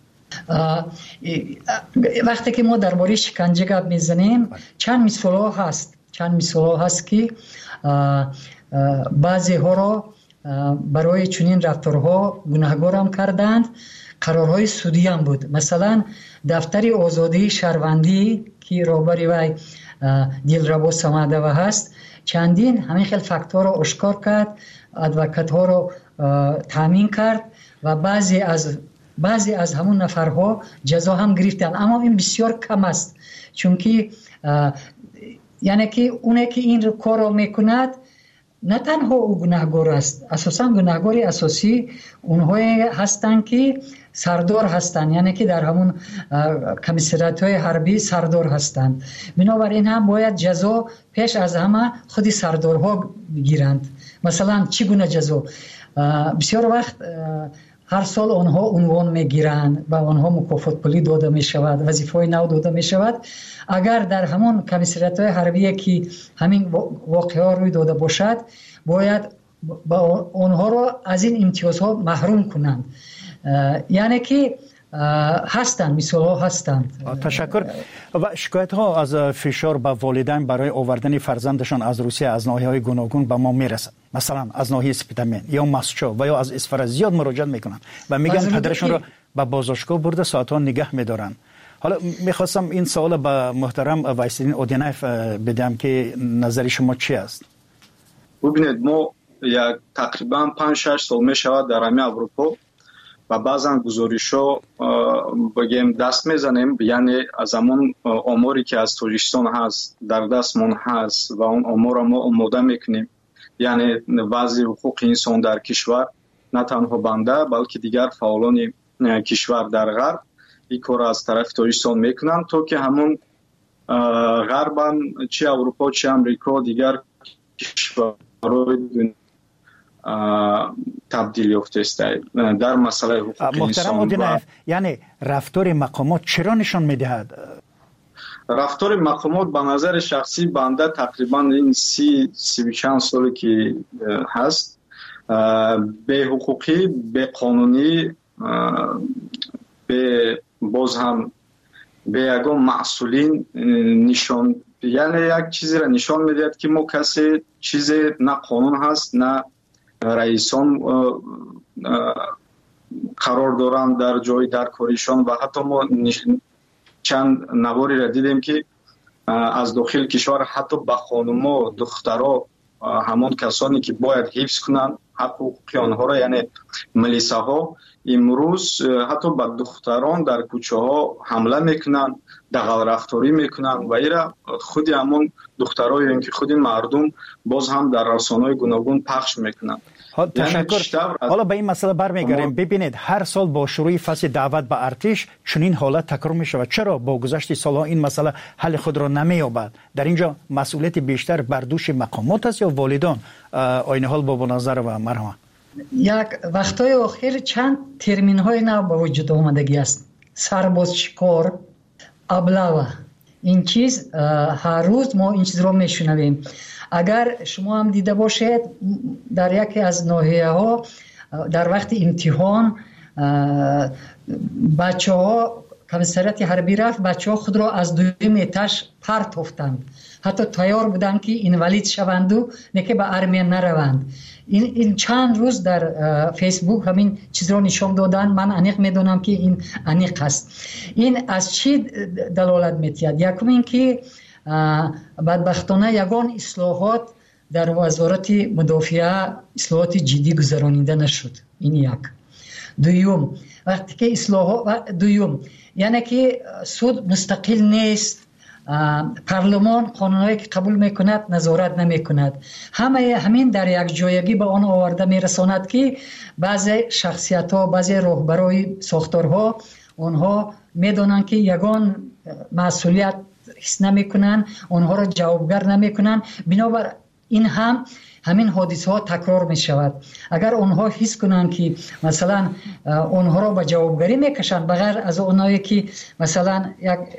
وقتی که ما درباره شکنجه گپ میزنیم چند مثال هست که بعضی ها را برای چنین رفتارها گناهکار هم کردند، قرارهای سودی هم بود. مثلا دفتر آزادی شهروندی که رهبر وی دلربا سمدوی هست چندین همین خیلی فاکتور را آشکار کرد، ادوکات ها را تامین کرد و بعضی از همون نفرها جزا هم گرفتند، اما این بسیار کم است، چون که یعنی که اونه که این کار را میکند نه تنها او گناهکار است، اساسا گناهکار اساسی اونهایی هستند که سردار هستند، یعنی که در همون کمیسریات‌های حربی سردار هستند. بنابراین هم باید جزا پیش از همه خود سردارها بگیرند. مثلا چگونه جزا؟ بسیار وقت هر سال آنها عنوان میگیرند و آنها مکافات پولی داده می شود، وظیفه‌های نو داده می شود. اگر در همون کمیسریات‌های حربی که همین واقعه روی داده باشد باید با آنها را از این امتیازها محروم کنند. یعنی که هستند، مثال ها هستند.
تشکر. و شکایت ها از فشار به والدین برای آوردن فرزندشان از روسیه از ناحیه‌های گوناگون به ما میرسد، مثلا از ناحیه سپیدامین یا مسچو و یا از اسفر زیاد مراجعه میکنن و میگن پدرشون را به بازداشتگاه برده ساعت‌ها نگه میدارن. حالا میخواستم این سوال به محترم وایسیدین اودینایف بدم که نظر شما چی است؟
ببینید ما تقریبا 5-6 سال میشود در همه اروپا و بعضا گزارش‌ها بگیم دست میزنیم، یعنی از همون آماری که از تاجیکستان هست در دستمون هست و اون آمار را ما آماده میکنیم، یعنی وضع حقوق انسان در کشور نه تنها بنده بلکه دیگر فعالان کشور در غرب این کار از طرف تاجیکستان میکنن تا که همون غربن چه اروپا چه امریکا دیگر کشورهای دنیا تبدیل یافته است در مسئله حقوق انسان.
یعنی رفتار مقامات چرا نشان میدهد؟
رفتار مقامات به نظر شخصی بنده تقریبا این 30 چند سالی که هست به حقوقی، به قانونی، به باز هم به یگان مسئولین نشان، یعنی یک چیزی را نشان میدهد که ما کسی چیز نه قانون هست نه رئیسان قرار دارند در جای در کاریشان و حتی ما چند نواری را دیدیم که از داخل کشور حتی به خانوما دخترها همان کسانی که باید حفظ کنند حقوق آنها را، یعنی ملیسه ها امروز حتی به دختران در کوچه ها حمله میکنند، دغل رفتاری میکنند و ایرا خود همون دخترها یا اینکه خود مردم باز هم در رسانه‌های گوناگون پخش میکنند.
تشکر. حالا به این مسئله برمیگردیم. ببینید هر سال با شروع فصل دعوت به ارتش چنین حالت تکرار می شود. چرا با گذشت سالها این مسئله حل خود را نمی‌یابد؟ در اینجا مسئولیت بیشتر بر دوش مقامات است یا والدان؟ آینه حال با نظر و مرحمت.
یک وقتای اخیر چند ترمین های نو به وجود آمدگی است. سربازشکار، ابلوا، این چیز هر روز ما این چیز رو میشنویم. اگر شما هم دیده باشید در یکی از ناحیه ها در وقت امتحان بچه ها کمیسریات حربی رفت، بچه ها خود را از دویم اتاش پرتافتند، حتی تیار بودند که اینوالید شوند و نکه به ارمیه نروند. این چند روز در فیسبوک همین چیز را نشان دادن. من انیق میدونم که این انیق است. این از چی دلالت میتید؟ یکم این که بدبختانه یگان اصلاحات در وزارت مدافعه اصلاحات جدی گذرانیده نشد. این یک. دوم وقتی که اصلاحات دوم یعنی که سود مستقل نیست، پارلمان قانونایی که قبول میکند نظارت نمیکند، همین در یک جایگی به آن آورده میرساند که بعضی شخصیت ها، بعضی رهبرای ساختارها اونها میدونن که یگان مسئولیت حس نمیکنن، اونها را جوابگر نمیکنن، بنابر این همین حادثه ها تکرار می شود. اگر اونها حس کنند که مثلا اونها را به جوابگری میکشند، بغیر از اونایی که مثلا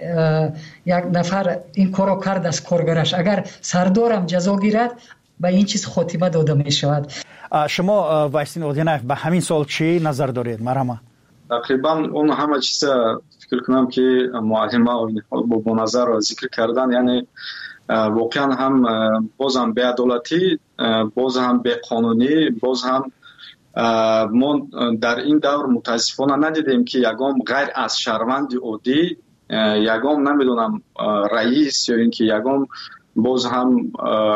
یک نفر این کارو کرد از کارگرش، اگر سردارم جزا گیرد، به این چیز خاتمه داده می شود.
شما وایسین اودینایف به همین سال چی نظر دارید؟ مرحبا.
تقریبا اون همه چیز فکر کنم که معلم با نظر را ذکر کردن، یعنی واقعا هم باز هم بی‌عدالتی، باز هم بی‌قانونی، باز هم ما در این دور متاسفانه ندیدیم که یگام غیر از شهروند عادی، یگام نمیدونم رئیس یا اینکه یگام باز هم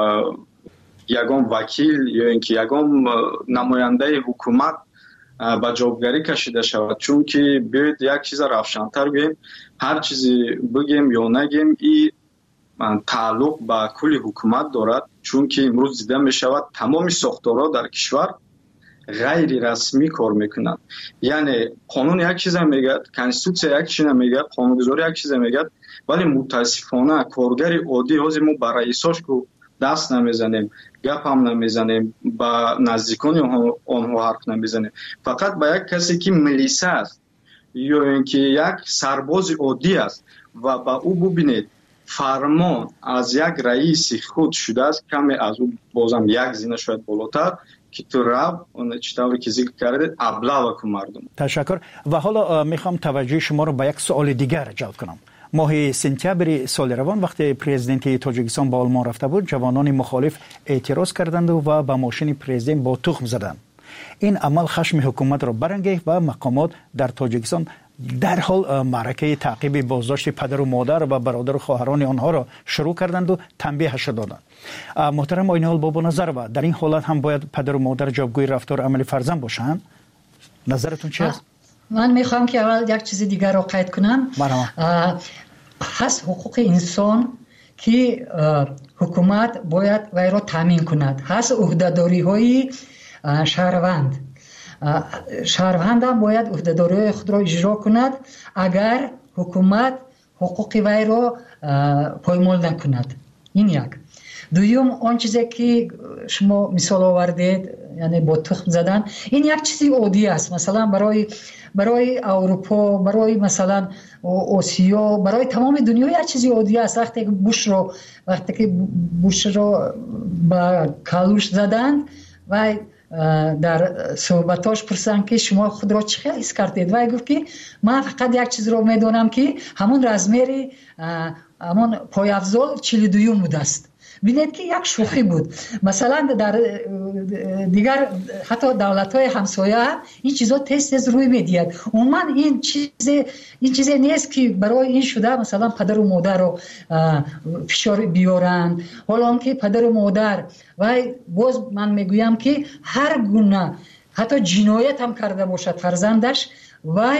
یگام وکیل یا اینکه یگام نماینده حکومت به جوابگری کشیده شود. چون که بیاید یک چیز روشن‌تر بگیم، هر چیزی بگیم یا نگیم این تعلق به کل حکومت دارد. چون که امروز دیده می شود تمام ساختارها در کشور غیر رسمی کار میکنند. یعنی قانون یک چیز میگه، کنستیتوسیا یک چیز میگه، قانونگذاری یک چیز میگه، ولی متاسفانه کارگر عادی از ما با رئیساش کو دست نمیزنیم، گپ هم نمیزنیم، با نزدیکان آنها حرف نمیزنیم. فقط با یک کسی که ملیسه است یا اینکه یک سرباز عادی است و با او ببینید فرمان از یک رئیس خود شده است، کمی از او بازم یک زینه شاید بالاتر که تو رب اون چطوری که ذکر کردید ابلا و مردم.
تشکر. و حالا میخوام توجه شما رو به یک سوال دیگر جلب کنم. ماه سپتامبر سال روان وقتی پرزیدنت تاجیکستان به آلمان رفته بود، جوانان مخالف اعتراض کردند و به ماشین پرزیدنت با تخم زدند. این عمل خشم حکومت را برانگیخت و مقامات در تاجیکستان در حال معرکه تعقیب بازداشت پدر و مادر و برادر و خواهران آنها را شروع کردند و تنبیهش دادند. محترم آینال بابا نظر و در این حالت هم باید پدر و مادر جوابگوی رفتار عمل فرزند باشند؟ نظرتون چی است؟
من میخوام که اول یک چیز دیگر را قید کنم. هست حقوق انسان که حکومت باید وی را تامین کند. هست عهده‌داری های شهروند هم باید عهده‌داری خود را اجرا کند اگر حکومت حقوق وی را پایمال نکند. این یک. دوم آن چیزی که شما مثال آوردید، یعنی با تخم زدن، این یک چیزی عادی است. مثلا برای اروپا، برای مثلا آسیا، برای تمام دنیا یک چیزی عادی است. وقتی که بوش را با کالوش زدند و در صحبتاش پرسیدند که شما خود را چه حس کردید؟ و گفت که من فقط یک چیز را میدونم که همون رزمری همون پایافزال 42 بوده است. ببینید که یک شوخی بود. مثلا در دیگر حتی دولت‌های همسایه این چیزا تست روی می‌دهد. عموما این چیزی نیست که برای این شده مثلا پدر و مادر رو فشار بیارن. حالا که پدر و مادر و باز من میگویم که هر گونه حتی جنایت هم کرده باشد فرزندش و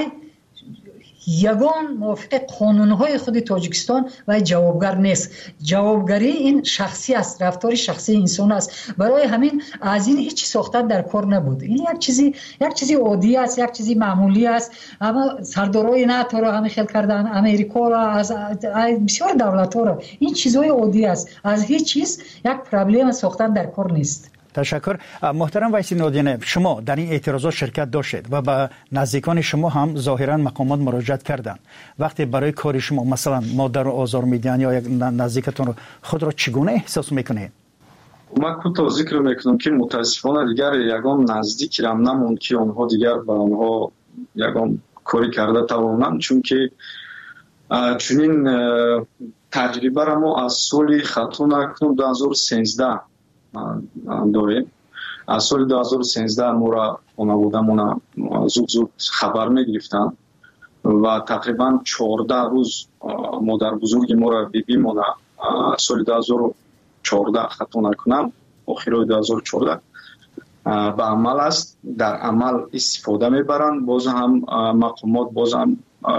یگان موافق قانون‌های خود تاجیکستان و جوابگر نیست. جوابگری این شخصی است، رفتار شخصی انسان است. برای همین از این هیچ ساخته در کار نبود. این یک چیزی عادی است، یک چیزی معمولی است. اما سردارای ناتو را همین خیال کردن، امریکا را، از بسیار دولت‌ها را، این چیزهای عادی است. از هیچ چیز یک پرابلم ساختن در کار نیست.
تشکر. محترم ویسی نودینه، شما در این اعتراضات شرکت داشتید و به نزدیکان شما هم ظاهرا مقامات مراجعت کردند. وقتی برای کار شما مثلا مادر رو آزار میدن یا یک نزدیکتون رو، خود را چگونه احساس میکنید؟
من کوتاه ذکر میکنم که متاسفانه دیگر یگان نزدیکی هم نموند که آنها دیگر به آنها یگان کاری کرده توانند. چون که چنین تجربه را ما از سال خطا نکنم 2013 داریم. از سال 2013 ما را خانواده‌مون زود خبر می‌گرفتن و تقریبا 14 روز مادر بزرگ ما را بیبیمون سال 2014 خطا نکنم آخرای 2014 به عمل است، در عمل استفاده میبرند. باز هم مقامات، باز هم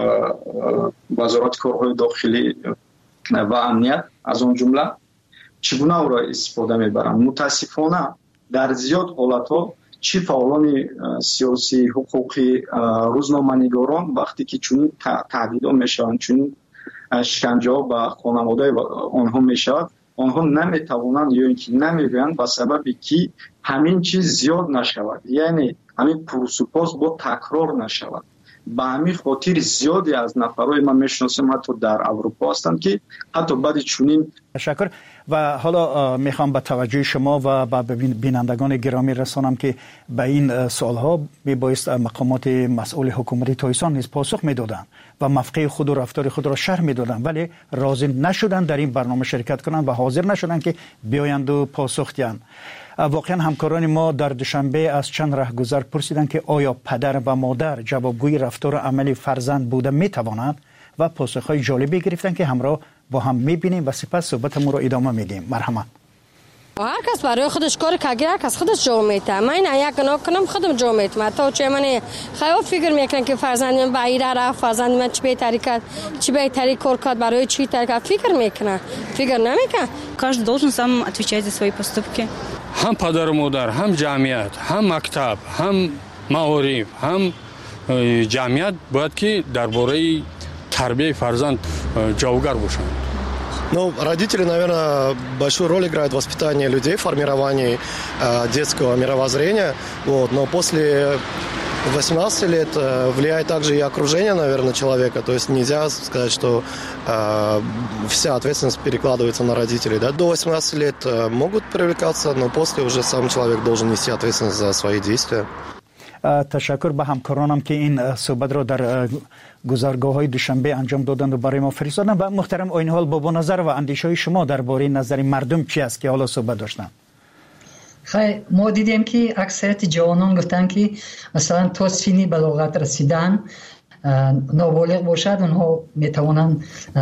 وزارت کارهای داخلی و امنیت از اون جمله چگونه او را استفاده میبرند. متاسفانه در زیاد حالتها چی فعالان سیاسی، حقوقی، روزنامه‌نگاران وقتی که چون تهدیدها میشوند، چون شکنجه ها به خانواده آنها میشود، آنها نمیتوانند یا اینکه نمیگویند به سببی که همین چیز زیاد نشود، یعنی همین پرسپاس با تکرار نشود. به همین خاطر زیادی از نفرهای من میشناسم حتی در اروپا هستند که حتی بعد چونین.
تشکر. و حالا میخوام به توجه شما و به بینندگان گرامی رسانم که به این سوالها میبایست مقامات مسئول حکومتی تایسان نیز پاسخ میدادند و موقع خود و رفتار خود را شرح میدادند، ولی راضی نشدن در این برنامه شرکت کنند و حاضر نشدن که بیایند و پاسخ دهند. واقعا همکاران ما در دوشنبه از چند رهگذر پرسیدند که آیا پدر و مادر جوابگوی رفتار و عمل فرزند بوده میتوانند و پاسخهای جالبی گرفتند که همراه با هم میبینیم و سپس صحبتمون رو ادامه میدیم. مرحمت.
هر کس برای خودش کار که هر کس خودش جا میته. من یک گناه کنم خودم جا میتم. تا چه من خیلی فکر میکنم که فرزند من باید رفت، فرزند من چه بهتری کرد، چه بهتری کار کرد، برای چی تر فکر میکنه. فکر намикан.
Каждый должен сам отвечать за свои поступки.
هم پدر و مادر، هم جمعیت، هم مکتب، هم معارف، هم جمعیت باید که درباره تربیت فرزند جوابگر باشند.
Ну, родители, наверное, большую роль играют в воспитании людей, в формировании детского мировоззрения. Вот. Но после 18 лет влияет также и окружение, наверное, человека. То есть нельзя сказать, что вся ответственность перекладывается на родителей. Да? До 18 лет могут привлекаться, но после уже сам человек должен нести ответственность за свои действия.
تشکر به همکارانم که این صحبت را در گزارگاه‌های دوشنبه انجام دادند و برای ما فرستادند. و محترم آیین حال با نظر و اندیشه‌های شما درباره نظر مردم چی است که حالا صحبت داشتن؟
خیلی ما دیدیم که اکثریت جوانان گفتن که مثلا تا سن بلاغت رسیدن نابالغ باشد اونها میتوانند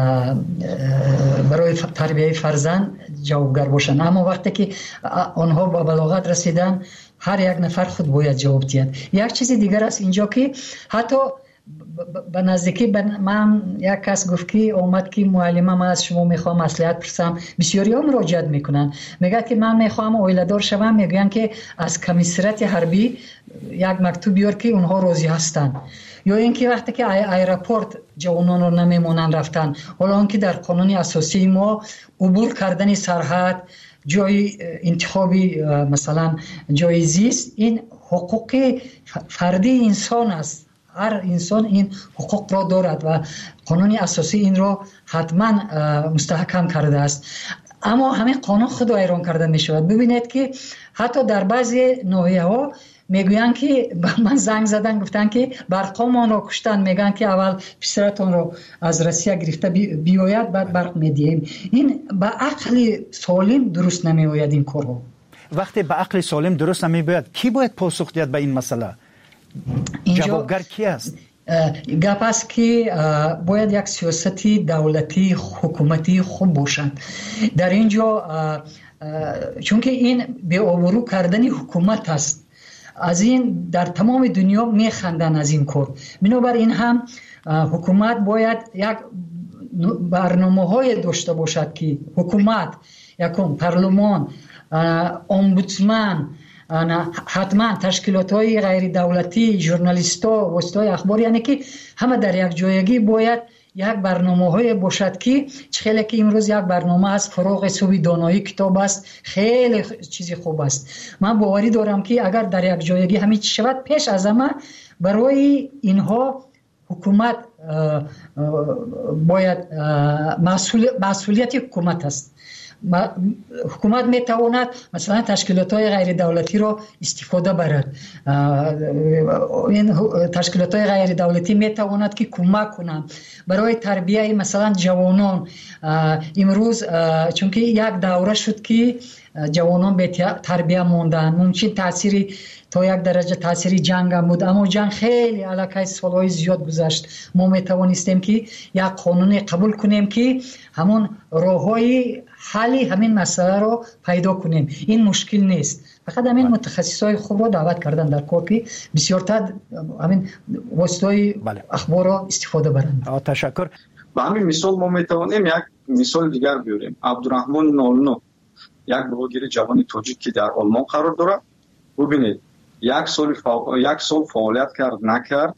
برای تربیت فرزند جوابگر باشند، اما وقتی که آنها به بلاغت رسیدن هر یک نفر خود باید جواب دهد. یک چیز دیگر است اینجا که حتی به نزدیکی من یک کس گفت که اومد که معلمم از شما میخوام مصلحت پرسم، بسیاری ها مراجعت میکنن، میگه که من میخوام اویلدار شوم، میگن که از کمیسریت حربی یک مکتوب بیار که اونها راضی هستن، یا اینکه وقتی که ایرپورت جوانان رو نمیمونن رفتن، حالا اون که در قانون اساسی ما عبور کردن سرحد، جای انتخابی مثلا جای زیست، این حقوق فردی انسان است. هر انسان این حقوق را دارد و قانون اساسی این را حتما مستحکم کرده است. اما همین قانون خود را ایران کرده می شود. ببینید که حتی در بعضی ناحیه ها میگوین که من زنگ زدن گفتن که برقمان را کشتن، میگن که اول پسرتون رو از روسیه گرفته بیاید بعد برق میدیم. این به عقل سالم درست نمیآید این کارو.
وقتی به عقل سالم درست نمیآید کی باید پاسخ دهد به این مسئله؟ جوابگر کی است؟
گپ است که باید یک سیاستی دولتی حکومتی خوب باشد در اینجا، چون که این به آبرو کردن حکومت است. از این در تمام دنیا میخندن از این کار. بنابراین هم حکومت باید یک برنامه‌های داشته باشد که حکومت، یکم پارلمان، امبودسمن، حتما تشکیلات‌های غیر دولتی، ژورنالیست‌ها، واسطه‌های اخبار، یعنی که همه در یک جایگی باید یک برنامه‌های باشد که خیلی که امروز یک برنامه از فراغ صوبی دانایی کتاب است، خیلی چیزی خوب است. من باوری دارم که اگر در یک جایگی همین چی شود، پیش از همه برای اینها حکومت باید مسئولیت حکومت است. حکومت میتواند مثلا تشکیلات‌های غیر دولتی را استفاده برد. این تشکیلات‌های غیر دولتی میتواند که کمک کنند برای تربیت مثلا جوانان. امروز چون که یک دوره شد که جوانان به تربیت ماندن، ممکن تأثیری تا یک درجه تأثیری جنگ هم بود، اما جنگ خیلی علاقه سالهای زیاد گذشت. ما میتوانستیم که یک قانون قبول کنیم که همون راههای حل همین مسئله رو پیدا کنیم. این مشکل نیست. فقط همین متخصصای خوب رو دعوت کردن در کپی بسیارتر همین واسطای اخبار رو استفاده برند.
تشکر.
با همین مثال ما میتوانیم یک مثال دیگر بیاریم. عبدالرحمن نولنو یک بلاگر جوان تاجیک که در آلمان قرار دارد. ببینید یک سال فعالیت کرد نکرد،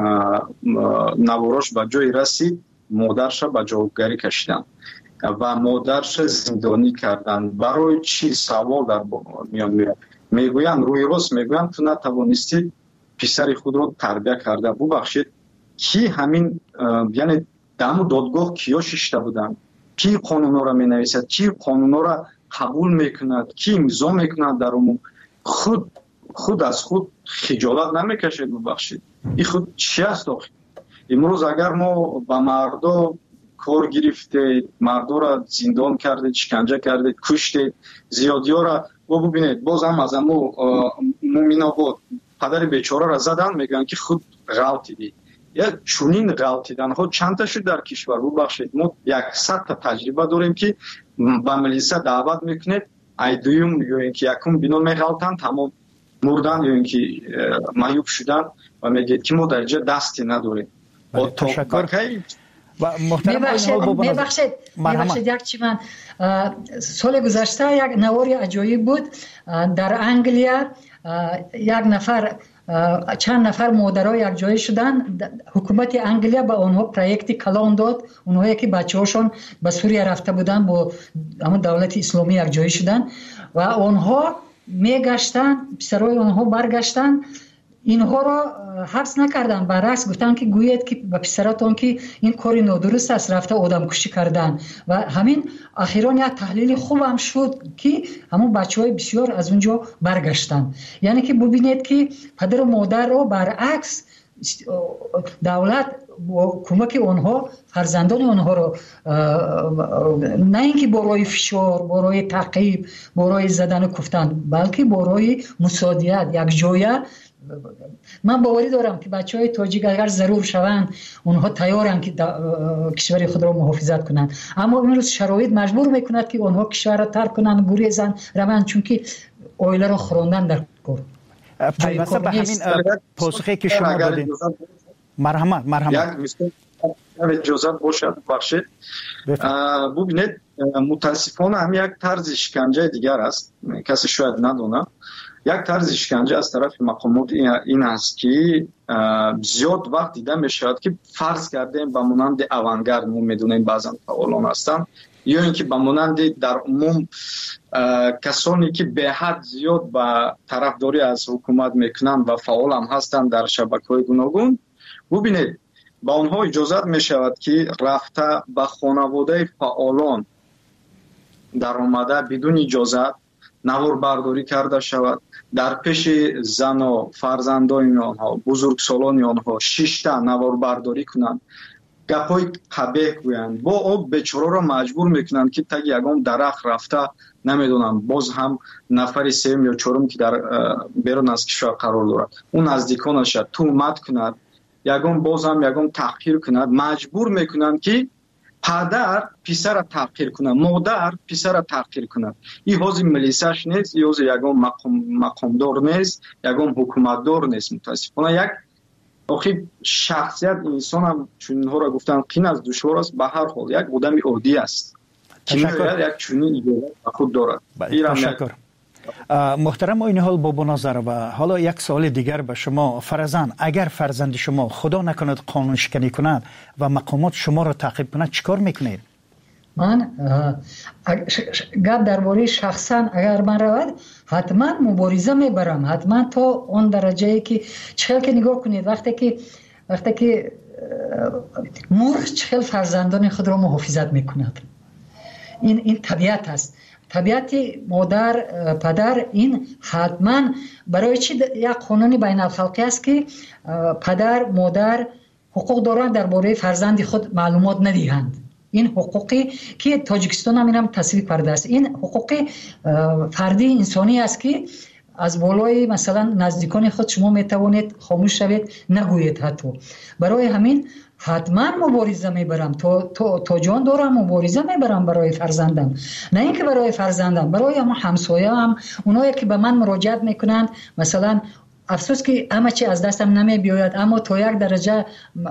نواراش به جای رسید، مادرش به جوابگری کشیدن و مادرش زندانی کردن. برای چی؟ سوال در میان میاد. میگویند روی راست میگویند تو نتوانستی پسر خود رو تربیت کرده. ببخشید کی همین یعنی دم دادگاه کیا ششته بودن؟ کی قانونا را مینویسد؟ کی قانونا را قبول میکند؟ کی امضا میکند در اون؟ خود از خود خجالت نمیکشید؟ ببخشید این خود چی است؟ امروز اگر ما با مردا کار گرفته، مردا را زندان کرده، شکنجه کرده، کشته، زیادی ها را ببینید باز هم از امو مومین آباد پدر بیچاره را زدن، میگن که خود غلطیدی. یا چونین غلطیدن ها چند تا شد در کشور. ببخشید ما 100 تا تجربه داریم که با ملیسا دعوت میکنید ای دویم یا اینکه یکم بینو میغلطن تمام مردن یا اینکه معیوب شدن و میگید که ما در اینجا دستی نداریم.
تشکر.
و میبخشید یک چی من سال گذشته یک نواری عجایب بود در انگلیا. یک نفر چند نفر مادرها یک جای شدن، حکومت انگلیا به اونها پروژه کلان داد. اونهایی که بچه‌هاشون به سوریه رفته بودن با همون دولت اسلامی یک جای شدن و اونها میگشتن، پسرای اونها برگشتن، اینها را حبس نکردن، برعکس گفتن که گویید که به پسراتون که این کاری نادرست است، رفته آدم کشی کردن. و همین اخیراً یک تحلیل خوب هم شد که همون بچه‌های بسیار از اونجا برگشتن. یعنی که ببینید که پدر و مادر رو برعکس دولت با کمک اونها فرزندان اونها رو نه اینکه برای فشار، برای تعقیب، برای زدن و کفتن، بلکه برای مساعدت یک جایه. من باوری دارم که بچهای تاجیک اگر ضرور شوند اونها تیارن که کشور خود را محافظت کنند، اما امروز شرایط مجبور میکند که اونها کشور را ترک کنند، گریزن روند، چون که اویله را خوراندن در کار.
پیوسته به همین پاسخی که شما دادین. مرحمت
یک اجازه باشد بخشید. ببینید متاسفانه هم یک طرز شکنجه دیگر است، کسی شاید ندونه. یک طرز شکنجه از طرف مقامات این است که زیاد وقت دیده می شود که فرض کردیم به مانند اوانگرد ما میدونیم بعضا فعالان هستند، یا اینکه به مانند در عموم کسانی که به حد زیاد به طرفداری از حکومت میکنند و فعال هم هستند در شبکه‌های گوناگون. ببینید با آنها اجازه می شود که رفته به خانواده فعالان در آمده بدون اجازه نوار برداری کرده شود، در پیش زن و فرزندان آنها، بزرگسالان آنها 6 تا نوار برداری کنند، گپای قبیح گویند، با آب بیچاره را مجبور میکنند که تگ یگام درخت رفته نمیدونم باز هم نفر سوم یا چهارم که در بیرون از کشور قرار دارد اون نزدیکانش تهمت کند، یگام باز هم یگام تحقیر کند، مجبور میکنند که پدر پسر را تحقیر کند، مادر پسر را تحقیر کند. این حوزه ملیساش نیست، این حوزه یگام مقامدار نیست، یگام حکومتدار نیست. متاسفانه یک آخی شخصیت انسان هم چون اینها را گفتن قین از دشوار است، به هر حال یک آدم عادی است که یک چنین ایده خود دارد.
تشکر. محترم این حال با مناظره و حالا یک سوال دیگر به شما. فرزند اگر فرزند شما خدا نکند قانون شکنی کند و مقامات شما را تعقیب کند چیکار میکنید؟
من گپ درباره شخصا اگر من رود حتما مبارزه میبرم، حتما تا اون درجه که چخیل که نگاه کنید وقتی که مرغ چخیل فرزندان خود را محافظت میکند. این طبیعت است، طبیعت مادر پدر. این حتما برای چی یک قانون بین الخلقی است که پدر مادر حقوق دارند درباره فرزند خود معلومات ندهند. این حقوقی که تاجیکستان هم اینم تصویب کرده است، این حقوق فردی انسانی است که از بالای مثلا نزدیکان خود شما میتوانید خاموش شوید، نگویید. حتی برای همین حتما مبارزه میبرم، تا جان دارم مبارزه میبرم برای فرزندم. نه اینکه برای فرزندم، برای همسایه هم، اونایی که به من مراجعت میکنند. مثلا افسوس که همه چی از دستم نمی بیاید، اما تا یک درجه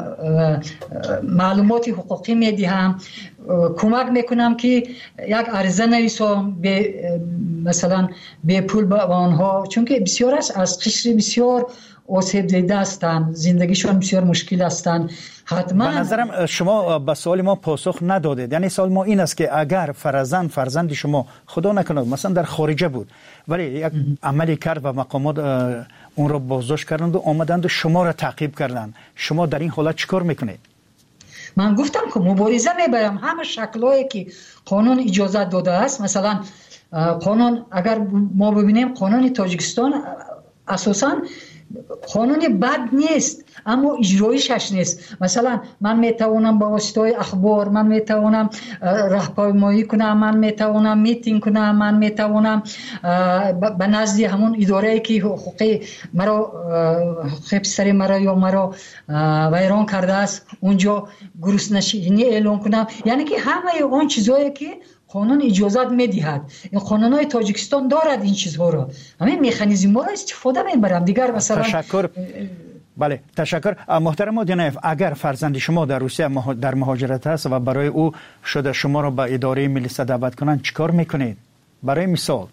معلومات حقوقی میدهم، کمک میکنم که یک عرضه نویسم مثلا به پول به آنها، چون که بسیار از قشر بسیار آسیب دیده هستند، زندگیشون بسیار مشکل هستند. حتما
به نظرم شما به سوال ما پاسخ ندادید. یعنی سوال ما این است که اگر فرزند شما خدا نکنه مثلا در خارجه بود ولی یک عملی کرد و مقامات اون را بازداشت کردند و آمدند و شما را تعقیب کردند، شما در این حالت چیکار میکنید؟
من گفتم که مبارزه میبرم همه شکلایی که قانون اجازه داده است. مثلا قانون، اگر ما ببینیم قانون تاجیکستان اساساً قانون بد نیست، اما اجرایشش نیست. مثلا من میتوانم با واسطه اخبار، من میتوانم راهپیمایی کنم، من میتوانم میتینگ کنم، من میتوانم به نزد همون اداره که حقوقی مرا، حقوق پسر مرا یا مرا ویران کرده است اونجا گروسنشینی اعلام کنم. یعنی که همه اون چیزایی که قانون اجازت میدهد، این قانونهای تاجیکستان دارد این چیزها را، همین مکانیزم ها را استفاده میبرم. دیگر مثلا
تشکر. بله تشکر. محترم آدینایف، اگر فرزند شما در روسیه در مهاجرت است و برای او شده شما را به اداره ملی دعوت کنند چیکار میکنید؟ برای مثال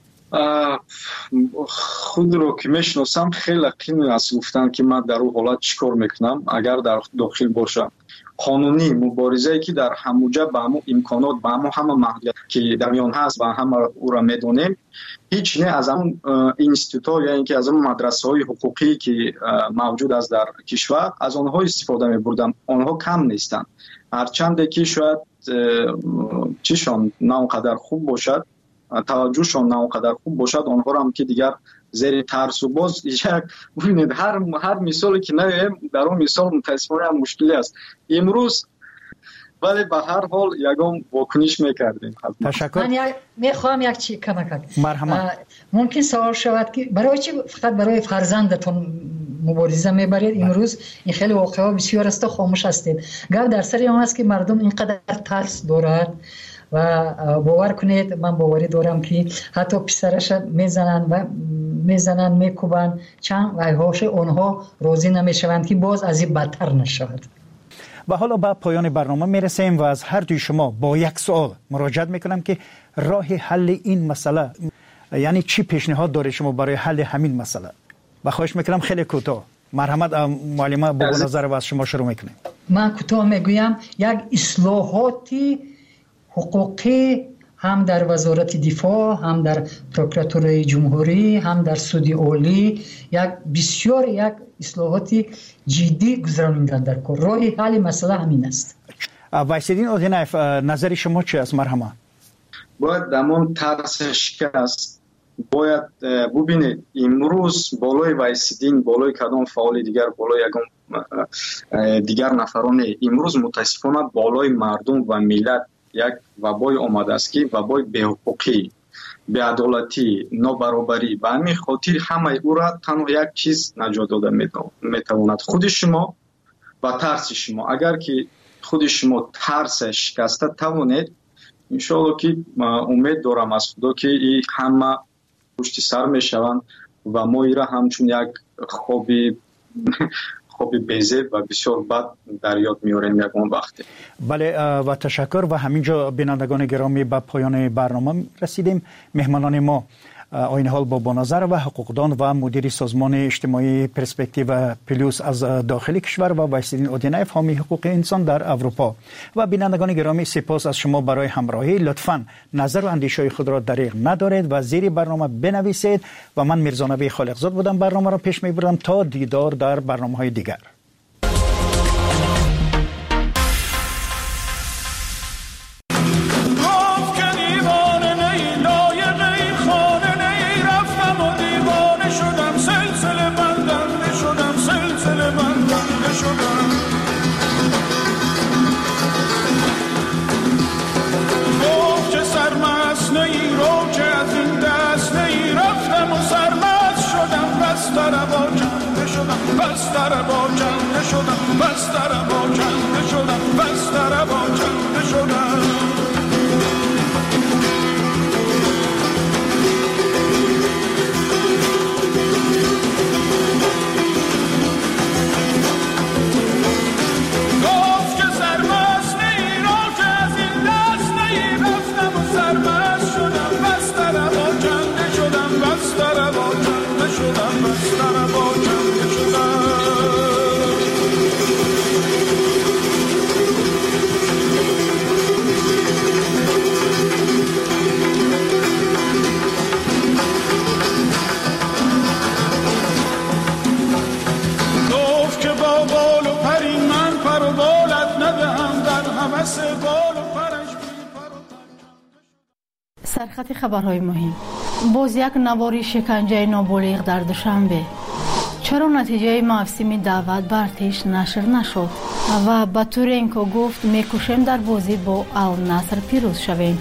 خود رو که میشناسم خیلی قیمت است گفتن که من در اون حالت چیکار میکنم. اگر در داخل باشم قانونی مبارزه‌ای که در هموجه به همون امکانات، به همه محدودیت که در میان هست و همه او را میدونیم، هیچ نه از اون اینستیتوت یا اینکه از اون مدرسه‌های حقوقی که موجود است در کشور از آنها استفاده می‌بردم. آنها کم نیستند، هرچند که شاید چیشان نه اونقدر خوب باشد، توجهشان نه اونقدر خوب باشد، آنها را هم که دیگر زیر ترس و باز یک ببینید هر مثالی که نگیم در اون مثال متاسفانه هم مشکلی است امروز، ولی به هر حال یگام واکنش میکردیم.
تشکر.
من میخوام یک چی کمک
مرحمت.
ممکن سوال شود که برای چی فقط برای فرزندتون مبارزه میبرید امروز؟ این خیلی واقعا بسیار است، خاموش هستید. گپ در سر اون است که مردم اینقدر ترس دارند و باور کنید من باوری دارم که حتی پسرش میزنن میکوبن چند وایهاش اونها راضی نمیشوند که باز از این بدتر نشود.
و حالا به پایان برنامه میرسیم و از هر دوی شما با یک سوال مراجعت میکنم که راه حل این مسئله، یعنی چی پیشنهاد داره شما برای حل همین مسئله؟ و خواهش میکنم خیلی کوتاه. مرحمت معلمه با نظر و از شما شروع میکنیم.
من کوتاه میگویم یک اصلاحاتی حقوقی هم در وزارت دفاع، هم در پروکراتوری جمهوری، هم در سود عالی یک اصلاحاتی جدی گذراندن در کار. راه حل مسئله همین است.
وایسیدین آدینایف، نظر شما چی است؟ مرحمت.
باید دمان ترس شکست باید ببینید امروز بالای وایسیدین، بالای کدام فعال دیگر، بالای یکم دیگر نفران امروز متاسفانه بالای مردم و ملت یک وبای آمده است که وبای بی‌حقوقی، بی‌عدالتی، نابرابری. به همین خاطر همه او را تنها یک چیز نجات داده میتواند، خود شما و ترس شما. اگر که خود شما ترس شکسته توانید، انشاءالله که امید دارم از خدا که این همه پشت سر میشوند و ما ای را همچون یک خوابی بیزه و بسیار بد در یاد میاریم یکون وقتی.
بله و تشکر. و همینجا بینندگان گرامی به پایان برنامه رسیدیم. مهمانان ما آیین حال با نظر و حقوقدان و مدیر سازمان اجتماعی پرسپکتیو پلوس از داخل کشور و وایسیدین آدینایف حامی حقوق انسان در اروپا. و بینندگان گرامی سپاس از شما برای همراهی. لطفاً نظر و اندیشه خود را دریغ ندارید و زیر برنامه بنویسید. و من میرزا نبی خالقزاد بودم، برنامه را پیش میبرم تا دیدار در برنامه‌های دیگر.
بستر با جنده شدم
سرخط خبرهای مهم. باز یک نوار شکنجه نابالغ در دوشنبه. چرا نتیجه موسمی دعوت به ارتش نشر نشد؟ و باتورنکو گفت میکوشیم در بازی با النصر پیروز شویم.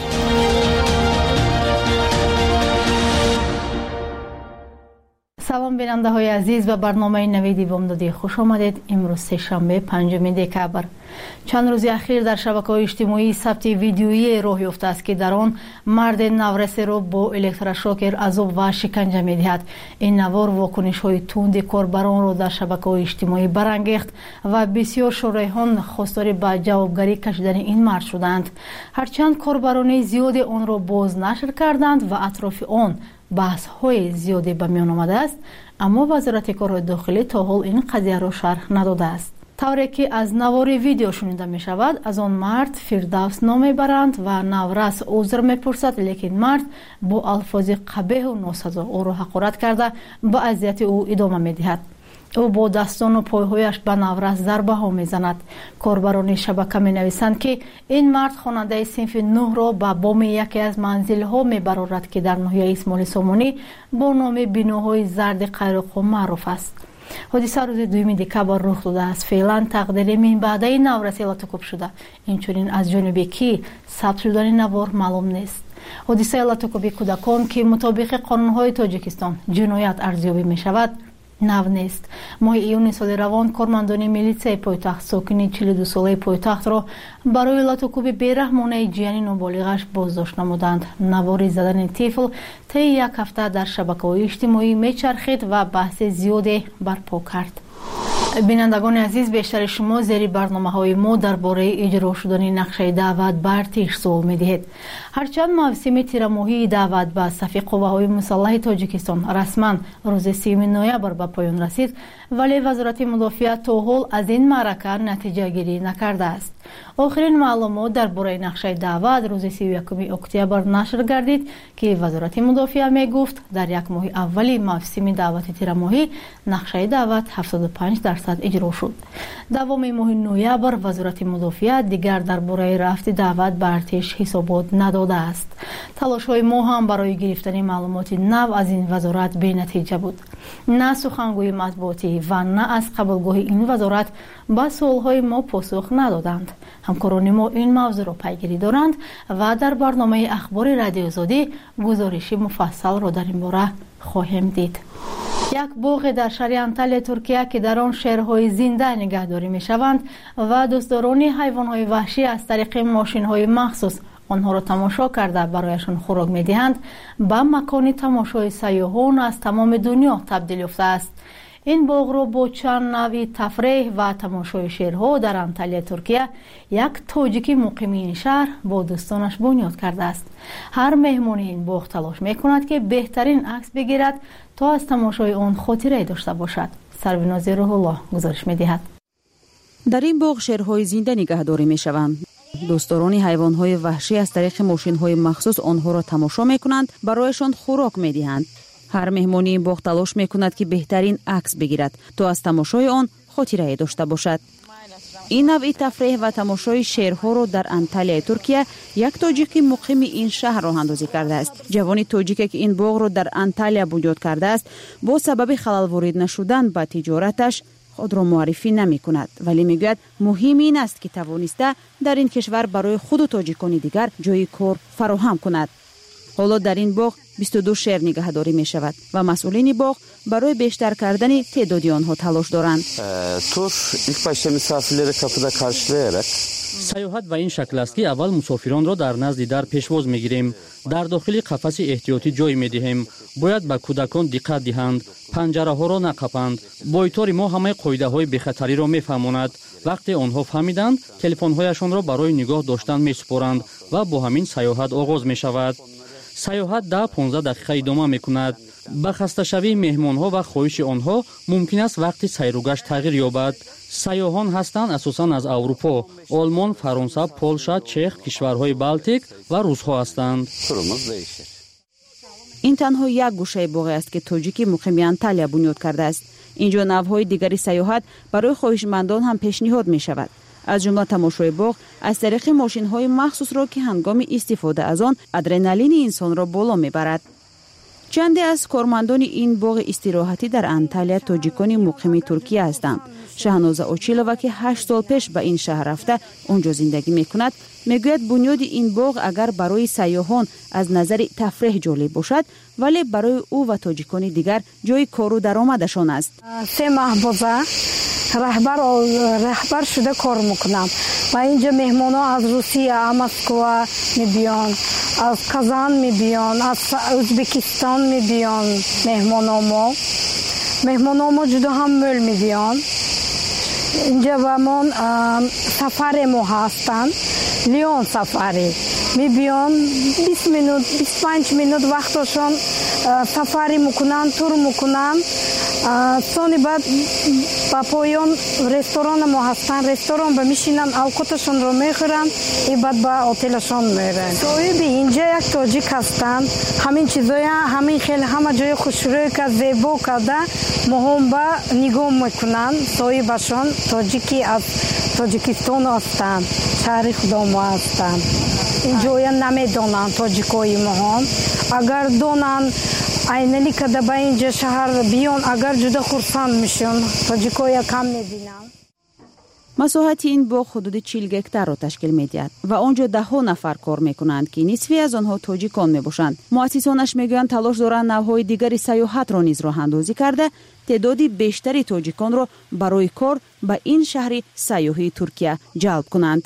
سلام بیننده های عزیز و برنامه نویدی بامدادی خوش آمدید. امروز سه‌شنبه 5 دکبر. چند روز اخیر در شبکه‌های اجتماعی ثبت ویدیویی راه یافته است که در آن مرد نورسی را با الکتروشوکر عذاب و شکنجه می‌دهد. این نوار واکنش‌های تند کاربران را در شبکه‌های اجتماعی برانگیخت و بسیار شایعان خواستار به جوابگری کشیدن این مرد شدند. هرچند کاربران زیادی آن را باز نشر کردند و اطراف آن بحث های زیادی به میان آمده است، اما وزارت کارهای داخلی تا حال این قضیه را شرح نداده است. طوری که از نوار ویدیو شنیده می شود، از آن مرد فردوس نام میبرند و نورس عذر میپرسد، لیکن مرد با الفاظ قبیح و ناسزا او را حقارت کرده به اذیت او ادامه میدهد. او با دستان و پایهایش به نورس ضربه ها میزند. کاربران شبکه می نویسند که این مرد خواننده صنف 9 را به بام یکی از منزل ها می برارد که در ناحیه اسماعیل سامانی با نام بیناهای زرد قیرقو معروف است. حادثه روز 2 دکبر رخ داده است. فعلا تقدیر من بعده نورس التکوب شده. اینچنین از جانب کی ثبت شدن نوار معلوم نیست. حادثه التکوبی کودکان که مطابق قانون‌های تاجیکستان جنایت ارزیابی می شود نو نیست. ماه ایون سال روان کارمندان میلیسیای پایتخت ساکن 42 ساله پایتخت را برای لطوکوب بیرحمانه جیانی نابالغش بازداشت نمودند. نوار زدن طفل طی یک هفته در شبکه‌های اجتماعی میچرخید و بحث زیادی برپا کرد. بینندگان عزیز، بیشتر شما زیر برنامه‌های ما درباره اجرا شدن نقشه دعوت به ارتش سوال می‌دهید. هرچند موسم تیرماهی دعوت به صف قوه‌های مسلح تاجیکستان رسما روز 3 نوامبر به پایان رسید، ولی وزارت مدافعیت تا حال از این معرکه نتیجه گیری نکرده است. آخرین معلومات درباره نقشه دعوت روز 31 اکتبر نشر گردید که وزارت مدافعیت میگفت در یک ماه اولی موسم دعوت تیرماهی نقشه دعوت 75% اجرا شد. دوام ماه نوامبر وزارت مدافعیت دیگر درباره رفت دعوت به ارتش حسابات نداده است. تلاش‌های ما هم برای گرفتن معلومات نو از این وزارت بی نتیجه بود. نه سخنگوی مطبوعاتی و نه از قبولگاه این وزارت به سوال‌های ما پاسخ ندادند. همکاران ما این موضوع را پیگیری دارند و در برنامه اخبار رادیو آزادی گزارش مفصل را در این باره خواهیم دید. یک باغ در شهر انطالیا ترکیه که در آن شیرهای زنده نگهداری می شوند و دوستداران حیوانات وحشی از طریق ماشین‌های مخصوص آنها را تماشا کرده برایشان خوراک می دهند، به مکان تماشای سیاحان از تمام دنیا تبدیل یافته است. این باغ را با چند نوع تفریح و تماشای شیرها در انطالیا ترکیه یک تاجیکی مقیم این شهر با دوستانش بنیاد کرده است. هر مهمان این باغ تلاش می کند که بهترین عکس بگیرد تا از تماشای آن خاطره داشته باشد. سربناز روح الله گزارش می دهد.
در این باغ شیرهای زنده نگهداری می شوند. دوستداران حیوانات وحشی از طریق ماشین‌های مخصوص آنها را تماشا می کنند، برایشان خوراک می دهند. هر مهمانی این باغ تلاش می کند که بهترین عکس بگیرد تا از تماشای آن خاطره داشته باشد. این نوع تفریح و تماشای شیرها را در انطالیا ترکیه یک تاجیکی مقیم این شهر راه اندازی کرده است. جوانی تاجیکی که این باغ را در انطالیا بنیاد کرده است، با سبب خلل وارد نشدن به تجارتش خود را معرفی نمی کند، ولی می گوید مهم این است که توانسته در این کشور برای خود و تاجیکان دیگر جای کار فراهم کند. حالا در این باغ 22 شیر نگهداری می شود و مسئولین باغ برای بیشتر کردن تعداد آنها تلاش دارند.
تور ilk başta misafirleri kapıda karşılayarak
سیاحت به این شکل است که اول مسافران را در نزد در پیشواز میگیریم، در داخل قفس احتیاطی جای میدهیم. باید به کودکان دقت دهند، پنجره ها را نقاپند. بایتار ما همه قاعده های بی‌خطری را میفهماند. وقتی آنها فهمیدند، تلفن هایشان را برای نگاه داشتن میسپارند و با همین سیاحت آغاز می شود. سیاحت 10-15 دقیقه ادامه می کند. به خسته شوی مهمان ها و خواهش آنها ممکن است وقتی سیر و گشت تغییر یابد. سیاحان هستند اساساً از اروپا، آلمان، فرانسه، پولشا، چخ، کشورهای بالتیک و روس‌ها هستند.
این تنها یک گوشه باغ است که تاجیکی مقیم انطالیا بنیاد کرده است. اینجا نوهای دیگری سیاحت برای خواهشمندان هم پیشنهاد می شود. از جمله تماشای باغ از طریق ماشین‌های مخصوص را که هنگام استفاده از آن ادرنالین انسان را بالا میبرد. چندی از کارمندان این باغ استراحتی در انتالیا تاجیکان مقیم ترکیه هستند. شهنازه اوچیلووا که 8 سال پیش به این شهر رفته اونجا زندگی میکند میگوید بنیاد این باغ اگر برای سیاحان از نظر تفریح جالب باشد ولی برای او و تاجیکان دیگر جای کار و درآمدشان است.
3 ماه بوده رهبر شده کار میکنم و اینجا مهمانا از روسیه، مسکو میبیان، از کازان میبیان، از ازبکستان میبیان. مهمانا ما جدا هم مول میبیان. اینجا و من سفر ما هستن لیون سفری میبیان 20 minut 25 minut وقتشون سفری میکنن، تور میکنن. سونی بعد با پایان رستوران ما هستن، رستوران به میشینن، اوقاتشون رو میخورن، ای بعد با هتلشون میرن. صاحب اینجا یک تاجیک هستن، همین چیزای همین خیلی همه جای خوشروی که زیبا کرده مهم با نگاه میکنن. صاحبشون تاجیکی از تاجیکستان هستن، شهر خدا ما هستن. اینجا نمیدونن تاجیکای مهم، اگر دونن اینلی که به اینجا شهر بیان اگر جدا خرسند میشن. تاجیکای کم میبینن.
مساحت این باغ حدود 40 گکتار را تشکیل می‌دهد و آنجا 10 نفر کار می‌کنند که نصفی از آنها تاجیکان میباشند. مؤسسانش میگویند تلاش دارند نوع‌های دیگری سیاحت را نیز راه‌اندازی کرده تعداد بیشتری تاجیکان را برای کار به این شهر سیاحی ترکیه جلب کنند.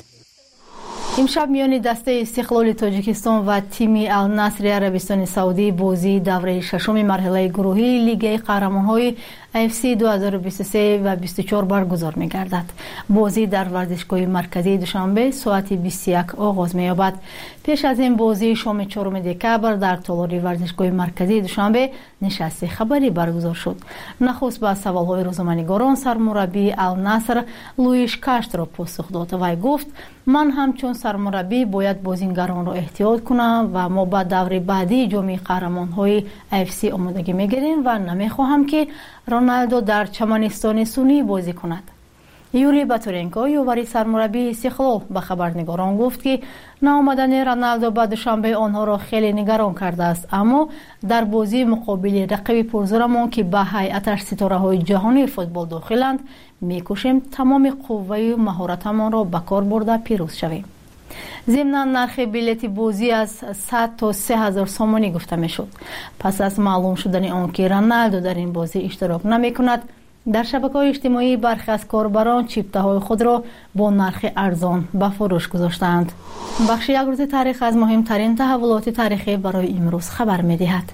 امشب میان دسته استقلال تاجیکستان و تیم النصر عربستان سعودی بازی دوره ششم مرحله گروهی لیگ قهرمان‌های AFC 2023 و 24 برگزار می‌گردد. بازی در ورزشگاه مرکزی دوشنبه ساعت 21 آغاز می‌یابد. پیش از این بازی شام 4 دکبر در تالار ورزشگاه مرکزی دوشنبه نشست خبری برگزار شد. نخست به سوال‌های روزنامه‌نگاران سرمربی النصر لوئیش کاشترو پاسخ داد و گفت من همچون سرمربی باید بازیکنان را احتیاط کنم و ما به دور بعدی جام قهرمان‌های AFC آمادگی می‌گیریم و نمی‌خواهم که رونالدو در چمنستان سونی بازی کند. یوری باتورنکو یووری سرمربی استقلال به خبرنگاران گفت که ناآمدن رونالدو به دوشنبه آنها را خیلی نگران کرده است، اما در بازی مقابل رقیب پرزورمان که به هیئتش ستاره‌های جهانی فوتبال داخلند می‌کوشیم تمام قوه و مهارتمان را به کار برده پیروز شویم. ضمناً نرخ بلیت بازی از 100 تا 3000 سومانی گفته میشد. پس از معلوم شدن آنکه رونالدو در این بازی اشتراک نمی‌کند، در شبکه‌های اجتماعی برخی از کاربران چیپته‌های خود را با نرخ ارزان به فروش گذاشتند. بخش یک روز تاریخ از مهمترین تحولات تاریخی برای امروز خبر می‌دهد.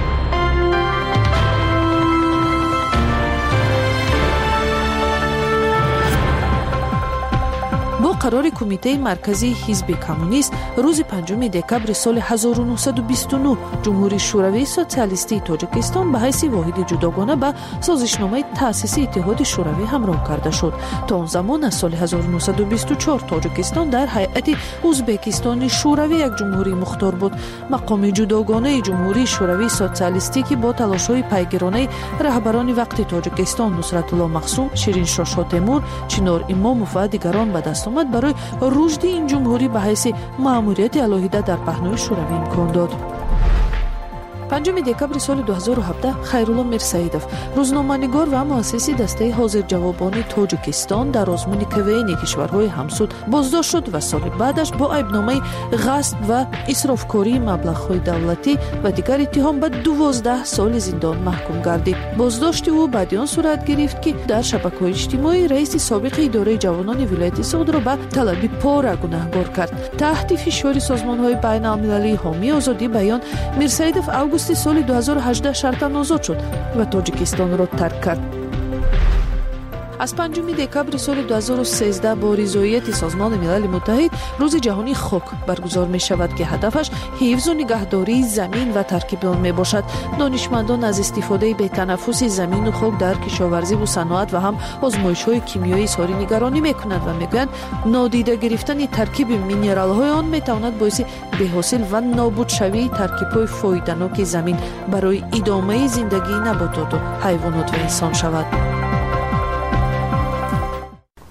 با قرار کمیته مرکزی حزب کمونیست روز 5 دکبر سال 1929 جمهوری شوروی سوسیالیستی تاجیکستان به حیث واحد جداگانه به سازشنامه تأسیس اتحاد شوروی همراه کرده شد. تا آن زمان از سال 1924 تاجیکستان در هیئت ازبکستان شوروی یک جمهوری مختار بود. مقام جداگانه جمهوری شوروی سوسیالیستی که با تلاش‌های پیگیرانه رهبران وقت تاجیکستان نصرت الله مقسوم، شیرین شاه تیمور، چنار اماموف و دیگران به دست آمد برای رشد این جمهوری به حیث مأموریت علیحده در پهنای شوروی امکان داد. 5 دکبر سال 2017 خیرالله میرسیدوف روزنامه‌نگار و مؤسس دسته حاضر جوابان تاجیکستان در آزمون کوین کشورهای همسود بازداشت شد و سال بعدش با عیبنامه غصب و اسرافکاری مبلغ‌های دولتی و دیگر اتهام به 12 سال زندان محکوم گردید. بازداشت او بعد آن صورت گرفت که در شبکه‌های اجتماعی رئیس سابق اداره جوانان ولایت سعود را به طلب پاره گناهکار کرد. تحت فشار سازمان‌های بین‌المللی حامی آزادی بیان میرسیدوف اوگوست سال 2018 شرطاً آزاد شد و تاجیکستان را ترک کرد. از 5 دکبر سال 2013 با رضایت سازمان ملل متحد روز جهانی خاک برگزار می شود که هدفش حفظ و نگهداری زمین و ترکیب آن می باشد. دانشمندان از استفاده بی تنفس زمین و خاک در کشاورزی و صنعت و هم آزمایش‌های کیمیایی اظهار نگرانی می کنند و می گویند نادیده گرفتن ترکیب مینرال‌های آن می تواند باعث بی‌حاصل و نابود شوی ترکیب‌های فایده‌ناک زمین برای ادامه زندگی نباتات و حیوانات و انسان شود.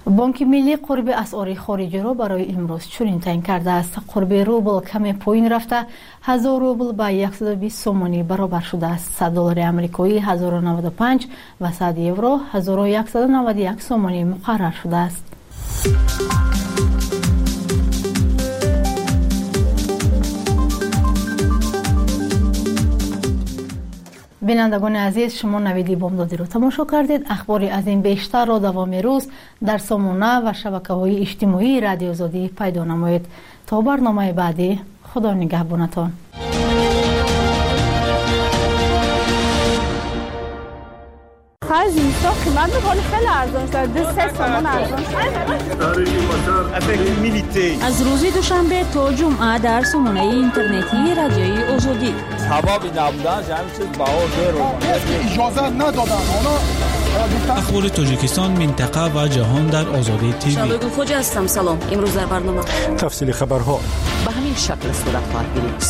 بانک ملی قرب اسعار خارجی را برای امروز چنین تعیین کرده است. قرب روبل کم پایین رفته 1000 روبل به 120 سومانی برابر شده است. 100 دلار آمریکایی 1095 و 100 یورو 1191 سومانی مقرر شده است. بینندگان عزیز، شما نویدی بامدادی رو تماشا کردید. اخباری از این بیشتر را دوام روز در سامانه و شبکه‌های اجتماعی رادیو آزادی پیدا نمایید. تا برنامه بعدی، خدا نگهبانتان.
خرج اینستا قیمت می‌کنه خیلی ارزان شده. 3 تومان ارزان شده.
از روز دوشنبه تا جمعه در سامانه اینترنتی رادیوی آزادی.
ثوابی نبودن همین چیز بها زیر
اجازه ندادن.
اخبار تاجیکستان، منطقه و جهان در آزادی تیوی.
شبگون خوجا هستم. سلام. امروز در برنامه
تفصیل خبرها
به همین شکل صورت خواهد گرفت.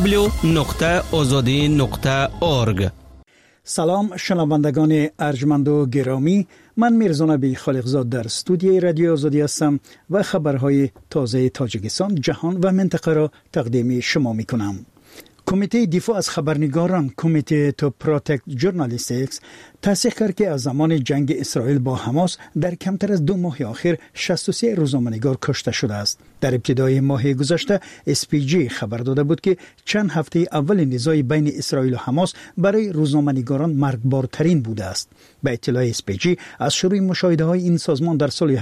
www.azadi.org.
سلام شنوندگان ارجمند و گرامی، من میرزا نبی خالقزاد در استودیوی رادیو آزادی هستم و خبرهای تازه تاجیکستان، جهان و منطقه را تقدیم شما میکنم. کمیته دفاع از خبرنگاران، کمیته تو پروتکت ژورنالیستیکس، تصدیق کرد که از زمان جنگ اسرائیل با حماس در کمتر از 2 ماه اخیر 63 روزنامه‌نگار کشته شده است. در ابتدای ماه گذشته SPG خبر داده بود که چند هفته اول نزاع بین اسرائیل و حماس برای روزنامه‌نگاران مرگبارترین بوده است. به اطلاع SPG از شروع مشاهده‌های این سازمان در سال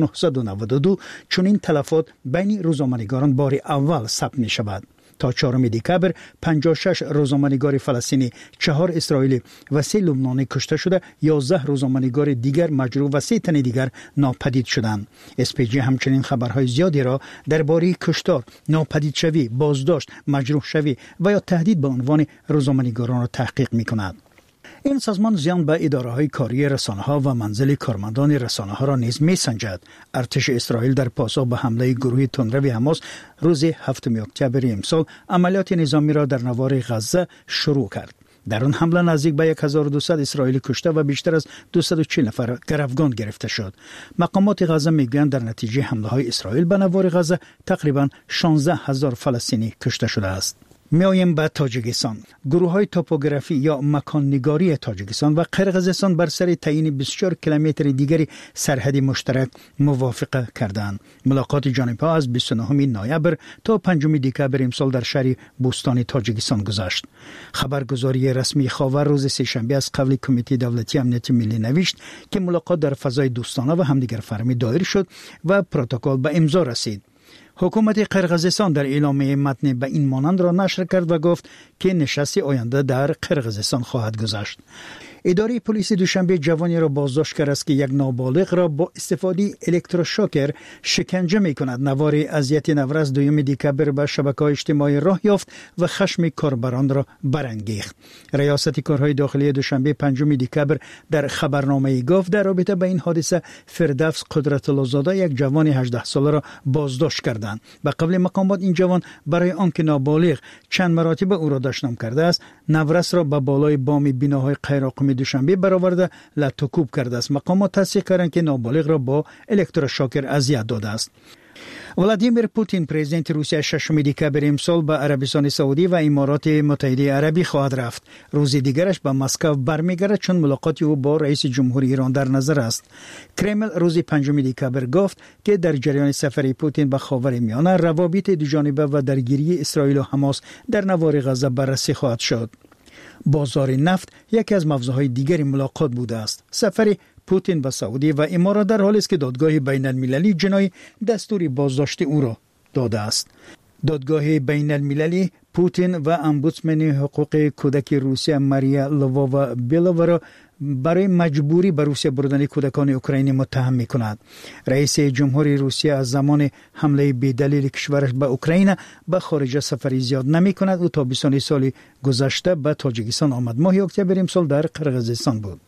1992 چنین تلفات بین روزنامه‌نگاران بار اول ثبت می‌شود. تا 4 دکبر 56 روزنامه‌نگار فلسطینی، 4 اسرائیلی و 3 لبنانی کشته شده، 11 روزنامه‌نگار دیگر مجروح و 3 تن دیگر ناپدید شدند. SPG همچنین خبرهای زیادی را درباره کشتار، ناپدید شوی، بازداشت، مجروح شوی و یا تهدید به عنوان روزنامه‌نگاران را تحقیق می‌کند. این سازمان زیان به اداره‌های کاری رسانه‌ها و منزل کارمندان رسانه‌ها را نیز می‌سنجد. ارتش اسرائیل در پاسخ به حمله گروه تندرو حماس روز 7 اکتبر امسال عملیات نظامی را در نوار غزه شروع کرد. در آن حمله نزدیک به 1200 اسرائیلی کشته و بیشتر از 240 نفر گروگان گرفته شد. مقامات غزه میگویند در نتیجه حمله‌های اسرائیل به نوار غزه تقریباً 16000 فلسطینی کشته شده است. میایم به تاجیکستان. گروه‌های توپوگرافی یا مکان‌نگاری تاجیکستان و قرقیزستان بر سر تعیین 24 کیلومتر دیگری سرحدی مشترک موافقه کردند. ملاقات جانب‌ها از 29 نوامبر تا 5 دکبر امسال در شهر بوستان تاجیکستان گذشت. خبرگزاری رسمی خاور روز سه‌شنبه از قبل کمیته دولتی امنیت ملی نوشت که ملاقات در فضای دوستانه و همدیگر فهمی دایر شد و پروتکل به امضا رسید. حکومت قرقیزستان در اعلامیه متن به این مانند را نشر کرد و گفت که نشست آینده در قرقیزستان خواهد گذشت. اداره پلیس دوشنبه جوانی را بازداشت کرد است که یک نابالغ را با استفاده الکتروشوکر شکنجه می‌کند. نوار اذیت نورز 2 دکبر به شبکه‌های اجتماعی راه یافت و خشم کاربران را برانگیخت. ریاست کارهای داخلی دوشنبه 5 دکبر در خبرنامه‌ای گفت در رابطه با این حادثه فردوس قدرت الله زاده یک جوان 18 ساله را بازداشت کردند. به قبل مقامات این جوان برای آنکه نابالغ چند مراتب او را دشنام کرده است، نورز را به بالای بام بناهای غیرقانونی دوشنبه برآورده لطوکوب کرده است. مقامات تصدیق کردند که نابالغ را با الکتروشوکر اذیت داده است. ولادیمیر پوتین پرزیدنت روسیه 6 دکبر امسال به عربستان سعودی و امارات متحده عربی خواهد رفت. روز دیگرش به مسکو برمیگردد چون ملاقات او با رئیس جمهوری ایران در نظر است. کرمل روز 5 دکبر گفت که در جریان سفر پوتین به خاورمیانه روابط دوجانبه و درگیری اسرائیل و حماس در نوار غزه بررسی خواهد شد. بازار نفت یکی از موضوعهای دیگری ملاقات بوده است. سفر پوتین به سعودی و امارات در حالی است که دادگاه بین المللی جنایی دستور بازداشت او را داده است. دادگاه بین المللی پوتین و امبودسمن حقوق کودک روسیه ماریا لووا بیلووا را برای مجبوری به روسیه بردن کودکان اوکراینی متهم می‌کند. رئیس جمهوری روسیه از زمان حمله بی‌دلیل کشورش به اوکراین به خارج سفری زیاد نمی‌کند. او تا 20 سال گذشته به تاجیکستان آمد. ماه اکتبر امسال در قرقیزستان بود.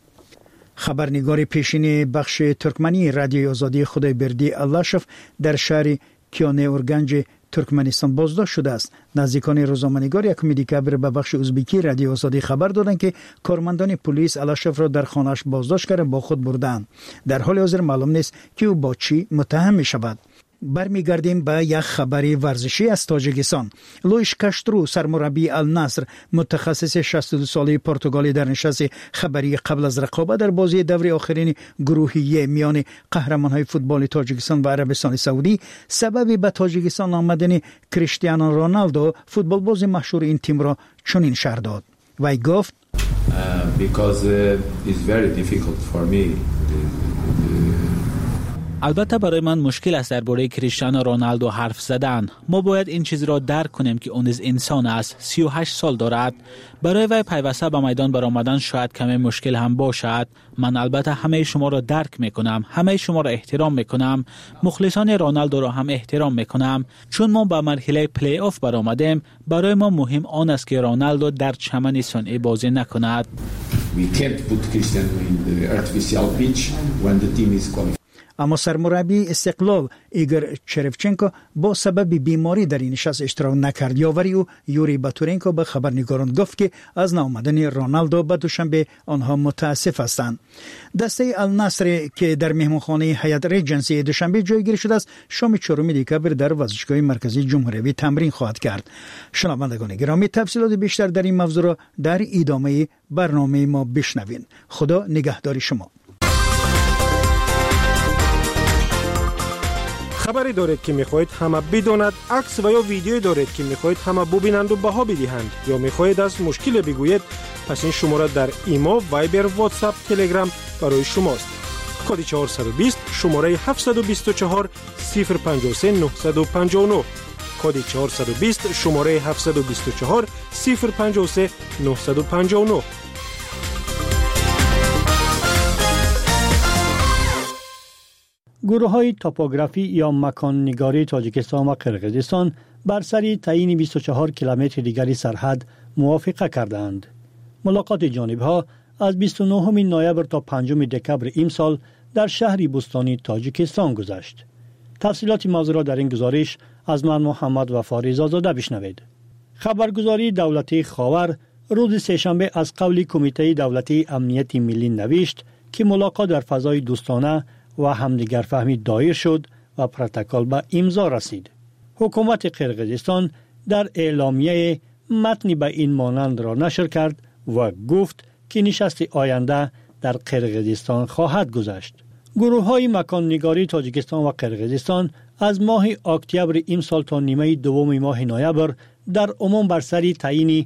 خبرنگار پیشین بخش ترکمنی رادیو آزادی خدایبردی اللاشف در شهر کیانه اورگنج ترکمنستان بازداشت شده است. نزدیکان روزنامه‌نگار یکم دکبر به بخش ازبکی رادیو آزادی خبر دادند که کارمندان پلیس الاشف را در خانه‌اش بازداشت کرده با خود بردند. در حال حاضر معلوم نیست که او با چی متهم می شود. برمیگردیم به یک خبری ورزشی از تاجیکستان. لویش کشترو سرمربی النصر متخصص 62 ساله پرتغالی در نشست خبری قبل از رقابت در بازی دور آخرین گروهی میان قهرمان‌های فوتبال تاجیکستان و عربستان سعودی سبب به تاجیکستان آمدن کریستیانو رونالدو فوتبال باز مشهور این تیم را چنین شرح داد. وی گفت
because it's very difficult for me.
البته برای من مشکل است درباره کریستیانو رونالدو حرف زدن. ما باید این چیز را درک کنیم که اون از انسان است. 38 سال دارد. برای وی پیوسته به میدان برآمدن شاید کمی مشکل هم باشد. من البته همه شما را درک میکنم. همه شما را احترام میکنم. مخلصان رونالدو را هم احترام میکنم. چون ما به مرحله پلی آف برآمدیم، برای ما مهم آن است که رونالدو در چمن صنعی بازی نکند.
We can't put Cristiano in the artificial pitch when the team is qualified.
اما سرمربی استقلال ایگور چرفچنکو با سبب بیماری در این نشست اشتراک نکرد. یاوری او یوری باتورنکو به خبرنگاران گفت که از ناآمدن رونالدو به دوشنبه آنها متاسف هستند. دسته النصر که در مهمانخانه هیات ریجنسی دوشنبه جایگیری شده است، شام 4 دکبر در ورزشگاه مرکزی جمهوری تمرین خواهد کرد. شنوندگان گرامی، تفصیلات بیشتر در این موضوع را در ادامه برنامه ما بشنوین. خدا نگهدار شما.
خبری دارید که میخواهید همه بداند، عکس و یا ویدیویی دارید که میخواهید همه ببینند و بها بدهند، یا میخواهید از مشکل بگویید، پس این شماره در ایمو، وایبر، واتساپ، تلگرام برای شماست. کد 420 شماره 724 053 959. کد 420 شماره 724 053 959.
گروه‌های توپوگرافی یا مکان نگاری تاجیکستان و قرقیزستان بر سر تعیین 24 کیلومتر دیگری سرحد موافقه کردند. ملاقات جانب‌ها از 29 نوامبر تا 5 دکبر امسال در شهری بوستانی تاجیکستان گذشت. تفصیلات موضوع را در این گزارش از من محمد وفا رضازاده بشنوید. خبرگزاری دولتی خاور روز سه‌شنبه از قول کمیته دولتی امنیت ملی نوشت که ملاقات در فضای دوستانه و همدیگر فهمی دایر شد و پروتکل به امضا رسید. حکومت قرقیزستان در اعلامیه متنی به این مانند را نشر کرد و گفت که نشست آینده در قرقیزستان خواهد گذشت. گروه‌های مکان‌نگاری تاجیکستان و قرقیزستان از ماه اکتبر امسال تا نیمه دوم ماه نوامبر در عموم بر سر تعیین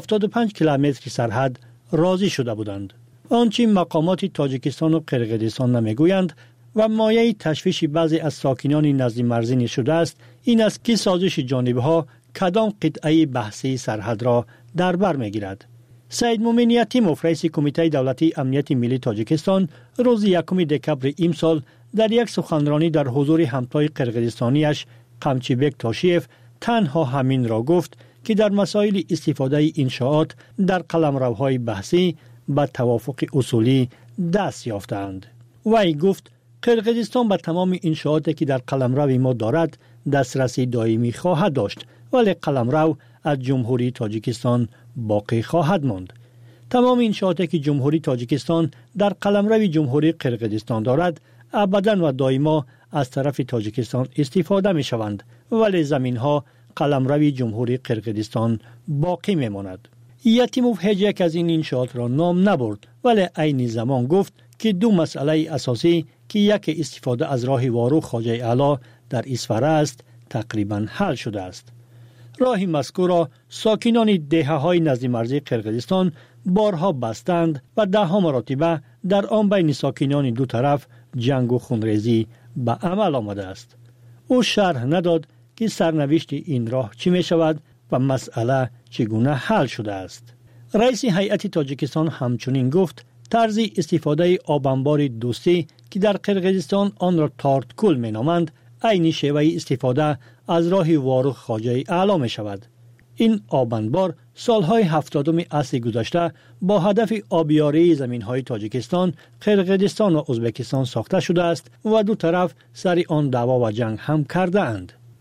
75 کیلومتر سرحد راضی شده بودند. آنچه مقامات تاجیکستان و قرقیزستان نمیگویند و مایه تشویش بعضی از ساکنان نزد مرزی شده است، این است که سازش جانبها کدام قطعه بحثی سرحد را در بر میگیرد. سید مومن یتیموف رئیس کمیته دولتی امنیت ملی تاجیکستان روز 1 دکبر امسال در یک سخنرانی در حضور همتای قرقیزستانیش قمچیبک تاشیف تنها همین را گفت که در مسائل استفاده انشاءات در قلمروهای بحثی به توافق اصولی دست یافتند. وی گفت قرقیزستان به تمام انشاءاتی که در قلمرو ما دارد دسترسی دائمی خواهد داشت، ولی قلمرو از جمهوری تاجیکستان باقی خواهد ماند. تمام انشاءاتی که جمهوری تاجیکستان در قلمرو جمهوری قرقیزستان دارد ابداً و دائما از طرف تاجیکستان استفاده می شوند، ولی زمین ها قلمرو جمهوری قرقیزستان باقی می ماند. یتیموف هیچ یک از این انشاءات را نام نبرد، ولی عین زمان گفت که دو مسئله اساسی که یک استفاده از راه وارو خواجه اعلی در اسفره است تقریبا حل شده است. راه مذکور را ساکنان دهه‌های نزد مرزی قرقیزستان بارها بستند و ده‌ها مراتبه در آن بین ساکنان دو طرف جنگ و خونریزی به عمل آمده است. او شرح نداد که سرنوشت این راه چی می شود و مسئله چگونه حل شده است. رئیس هیئت تاجیکستان همچنین گفت طرز استفاده آبانبار دوستی که در قرقیزستان آن را تارتکل می نامند عین شیوه استفاده از راه وارو خواجه اعلی می شود. این آبانبار سالهای 70 عصر گذشته با هدف آبیاری زمینهای تاجیکستان، قرقیزستان و ازبکستان ساخته شده است و دو طرف سر آن دعوا و جنگ هم کرده اند.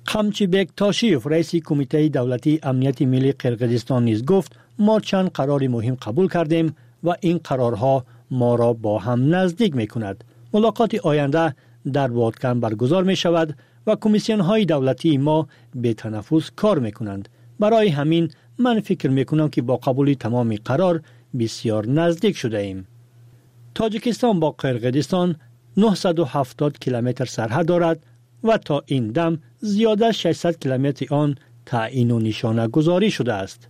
قمچیبک تاشیف رئیس کمیته دولتی امنیت ملی قرقیزستان نیز گفت ما چند قرار مهم قبول کردیم و این قرارها ما را با هم نزدیک می کند. ملاقات آینده در بادکن برگزار می شود و کمیسیون های دولتی ما به تنفس کار می کنند. برای همین من فکر می کنم که با قبول تمام قرار بسیار نزدیک شده ایم. تاجیکستان با قرقیزستان 970 کیلومتر سرحد دارد و تا این دم زیاده 600 کیلومتر آن تعیین و نشانه گذاری شده است.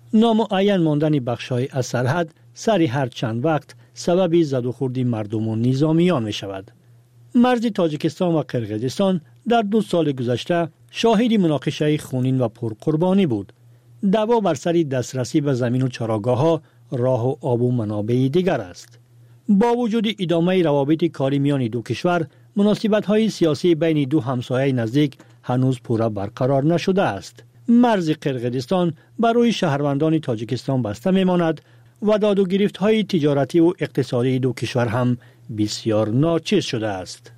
نامعین ماندن بخش‌های از سرحد سری هر چند وقت سبب زد و خورد مردم و نظامیان می شود. مرز تاجیکستان و قرقیزستان در 2 سال گذشته شاهد مناقشه خونین و پرقربانی بود. دعوا بر سر دسترسی به زمین و چراگاه‌ها، راه و آب و منابع دیگر است. با وجود ادامه روابط کاری میان دو کشور، مناسبت‌های سیاسی بین دو همسایه نزدیک هنوز پورا برقرار نشده است. مرز قرقیزستان برای شهروندان تاجیکستان بسته میماند و داد و گرفت‌های تجارتی و اقتصادی دو کشور هم بسیار ناچیز شده است.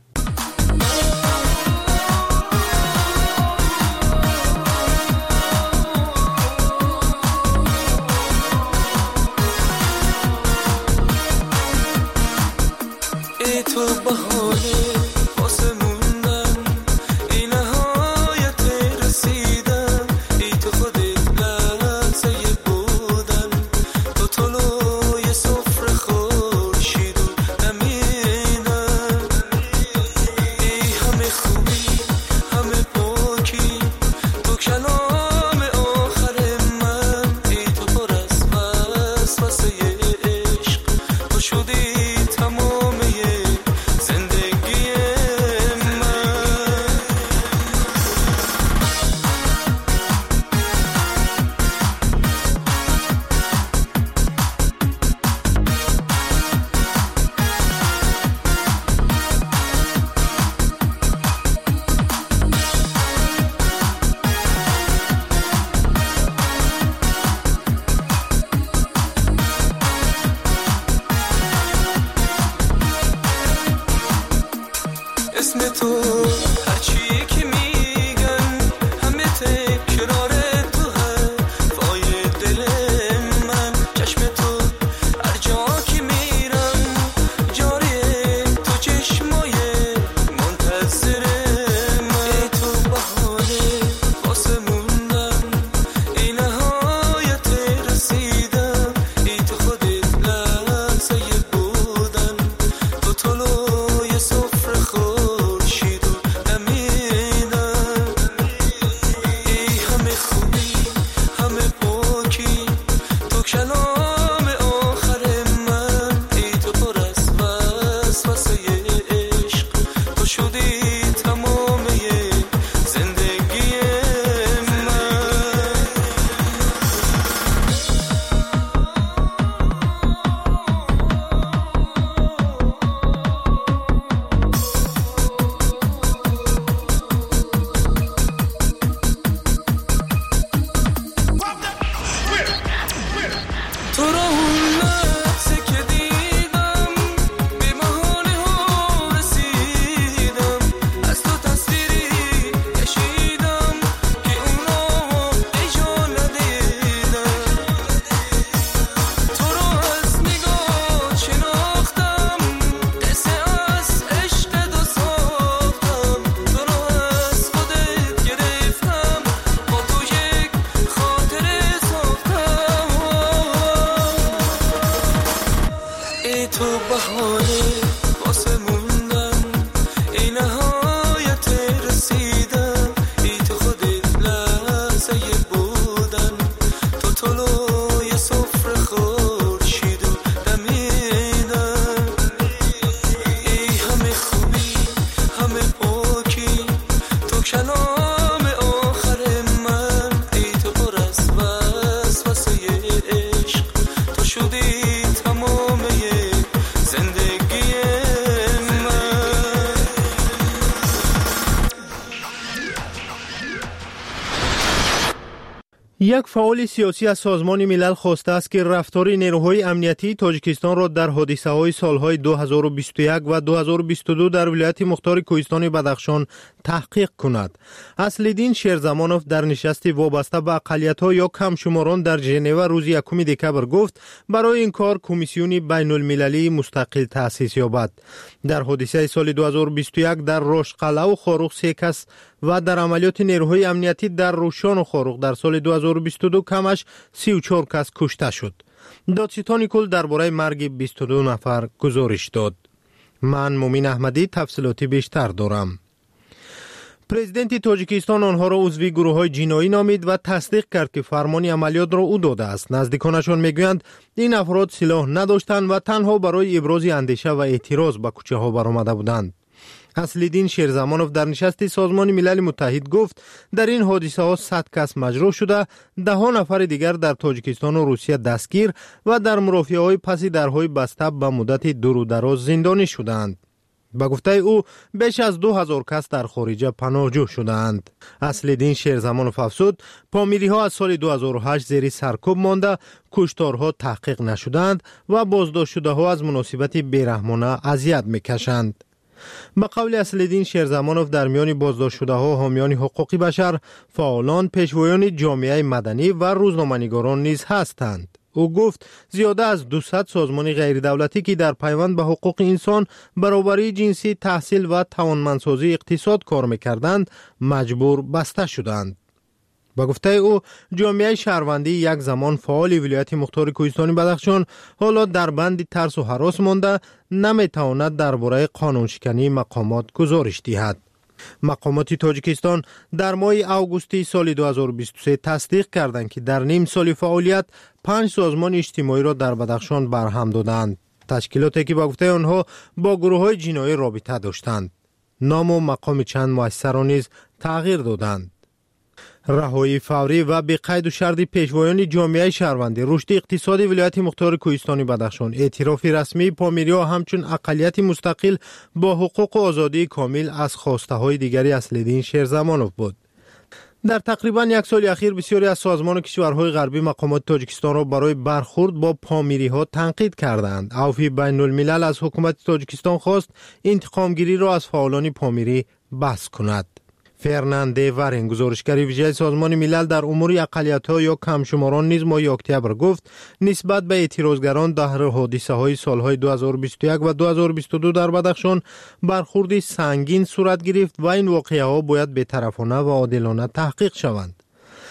شدی تمام زندگی
یک فعال سیاسی از سازمان ملل خواسته است که رفتار نیروهای امنیتی تاجیکستان را در حادثه‌های سالهای 2021 و 2022 در ولایت مختار کوهستان بدخشان تحقیق کند. اصل‌الدین شیرزمانوف در نشستی وابسته به اقلیت‌ها یا کم‌شماران در ژنو روز 1 دکبر گفت برای این کار کمیسیون بین‌المللی مستقل تأسیس یابد. در حادثه سال 2021 در روشقلعه و خاروق 3 کس و در عملیات نیروهای امنیتی در روشان و خاروق در سال 2022 کمش 34 کس کشته شد. دادستان کل درباره مرگ 22 نفر گزارش داد. من مومین احمدی تفصیلاتی بیشتر دارم. پرزیدنت تاجیکستان آنها را عضو گروه‌های جنایی نامید و تصدیق کرد که فرمان عملیات را او داده است. نزدیکانشان میگویند این افراد سلاح نداشتند و تنها برای ابراز اندیشه و اعتراض به کوچه ها برآمده بودند. اصل‌الدین شیرزمانوف در نشست سازمان ملل متحد گفت در این حادثه ها 100 کس مجروح شده، 10 نفر دیگر در تاجیکستان و روسیه دستگیر و در مرافعه های پس درهای بسته به مدت دور و دراز زندانی شدند. به گفته او بیش از 2000 کس در خارجه پناهجو شدند. اصل‌الدین شیرزمانوف افزود پامیری ها از سال 2008 زیر سرکوب مانده، کشتارها تحقیق نشدند و بازداشت شده ها از مناسبت بیرحمانه اذیت میکشند. به قول اصل‌الدین شیرزمانوف در میان بازداشت شده ها حامیان حقوق بشر، فعالان، پیشوایان جامعه مدنی و روزنامه‌نگاران نیز هستند. او گفت زیاده از 200 سازمان غیر دولتی که در پیوند به حقوق انسان، برابری جنسی، تحصیل و توانمندسازی اقتصاد کار می‌کردند مجبور بسته شدند. با گفته او جامعه شهروندی یک زمان فعال ولایت مختار کوهستان بدخشان حالا در بند ترس و هراس مانده نمیتواند درباره قانونشکنی مقامات گزارش دهد. مقامات تاجیکستان در ماه آگوست سال 2023 تصدیق کردند که در نیم سال فعالیت 5 سازمان اجتماعی را در بدخشان برهم دادند. تشکیلاتی که با گفته آنها با گروه‌های جنایی رابطه داشتند. نام و مقام چند مؤسسه را نیز تغییر دادند. رهایی فوری و بی قید و شرط پیشوایان جامعه شهروندی، رشد اقتصادی ولایت مختار کوهستان بدخشان، اعتراف رسمی پامیریا همچون اقلیت مستقل با حقوق و آزادی کامل از خواسته های دیگری اصل‌الدین شیرزمانوف بود. در تقریبا یک سال اخیر بسیاری از سازمان و کشورهای غربی مقامات تاجیکستان را برای برخورد با پامیری ها تنقید کردند. عفو بین الملل از حکومت تاجیکستان خواست انتقام گیری را از فعالان پامیری بس کند. فرنانده ورن، گزارشگر ویژه سازمان ملل در امور اقلیت‌ها یا کم‌شماران نیز ماه اکتبر گفت نسبت به اعتراضگران در حادثه‌های سالهای 2021 و 2022 در بدخشان برخوردی سنگین صورت گرفت و این واقعه‌ها باید بی‌طرفانه و عادلانه تحقیق شوند.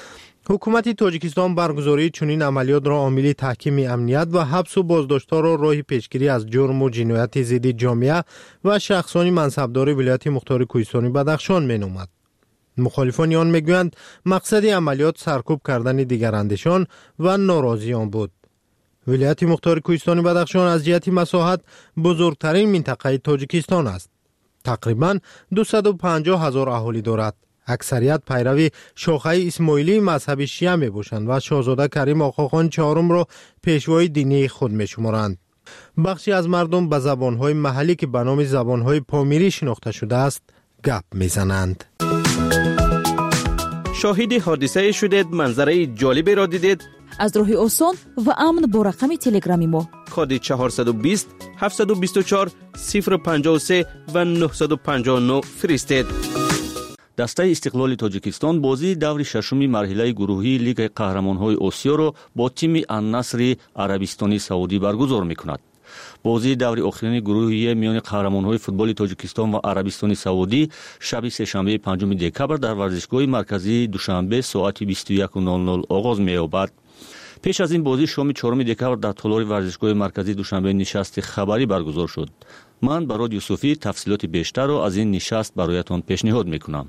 حکومت تاجیکستان برگزاری چنین عملیات را عامل تحکیم امنیت و حبس و بازداشت‌ها را راه پیشگیری از جرم و جنایت ضد جامعه و شخصان منصبدار ولایت مختار کوهستان بدخشان می‌نماید. مخالفان آن میگویند مقصد عملیات سرکوب کردن دیگراندیشان و ناراضیان بود. ولایت مختار کوهستان بدخشان از جهت مساحت بزرگترین منطقه تاجیکستان است. تقریباً 250,000 اهالی دارد. اکثریت پیروی شاخه اسماعیلی مذهب شیعه می باشند و شاهزاده کریم آقاخان چهارم را پیشوای دینی خود می شمارند. بخشی از مردم به زبانهای محلی که به نام زبانهای پامیری شناخته شده است گپ می زنند.
شاهد حادثه شدید، منظره جالبی را دیدید؟
از راه آسان و امن با رقم تلگرامی ما
کد 420 724 053 و 959 فرستید. دسته استقلال تاجیکستان بازی دور ششم مرحله گروهی لیگ قهرمان‌های آسیا را با تیم النصر عربستان سعودی برگزار می‌کند. بازی دور آخرین گروهی میان قهرمان‌های فوتبال تاجیکستان و عربستان سعودی شب سه‌شنبه 5 دکبر در ورزشگاه مرکزی دوشنبه ساعت 21:00 آغاز می‌یابد. پیش از این بازی شام 4 دکبر در تالار ورزشگاه مرکزی دوشنبه نشست خبری برگزار شد. من با رادیو صوفی تفصیلات بیشتر را از این نشست برایتان پیشنهاد می‌کنم.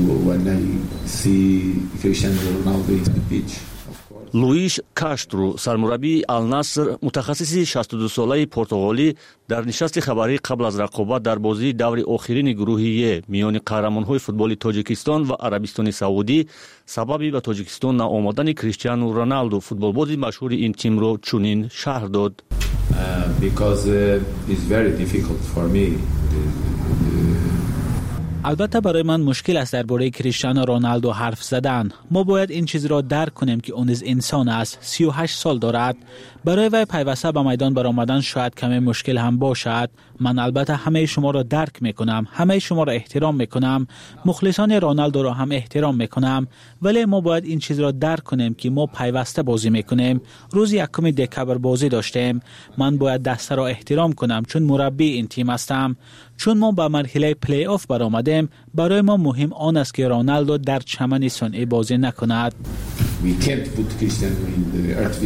لوئیش کاشترو، سرمربی النصر، متخصص 62 ساله پرتغالی، در نشست خبری قبل از رقابت در بازی دور آخرین گروهی میان قهرمان‌های فوتبال تاجیکستان و عربستان سعودی سببی به تاجیکستان ناآمدن کریستیانو رونالدو فوتبالباز مشهور این تیم را چنین شرح داد.
Because it's very difficult for me.
البته برای من مشکل است درباره کریستیانو رونالدو حرف زدن. ما باید این چیز را درک کنیم که اون از انسان است. 38 سال دارد. برای وی پیوسته به میدان برآمدن شاید کمی مشکل هم باشد. من البته همه شما را درک میکنم، همه شما را احترام میکنم، مخلصان رونالدو را هم احترام میکنم، ولی ما باید این چیز را درک کنیم که ما پیوسته بازی میکنیم. روز 1 دکبر بازی داشتیم. من باید دسته را احترام کنم چون مربی این تیم هستم. چون ما به مرحله پلی آف برآمدیم، برای ما مهم آن است که رونالدو در چمن صنعی بازی نکند.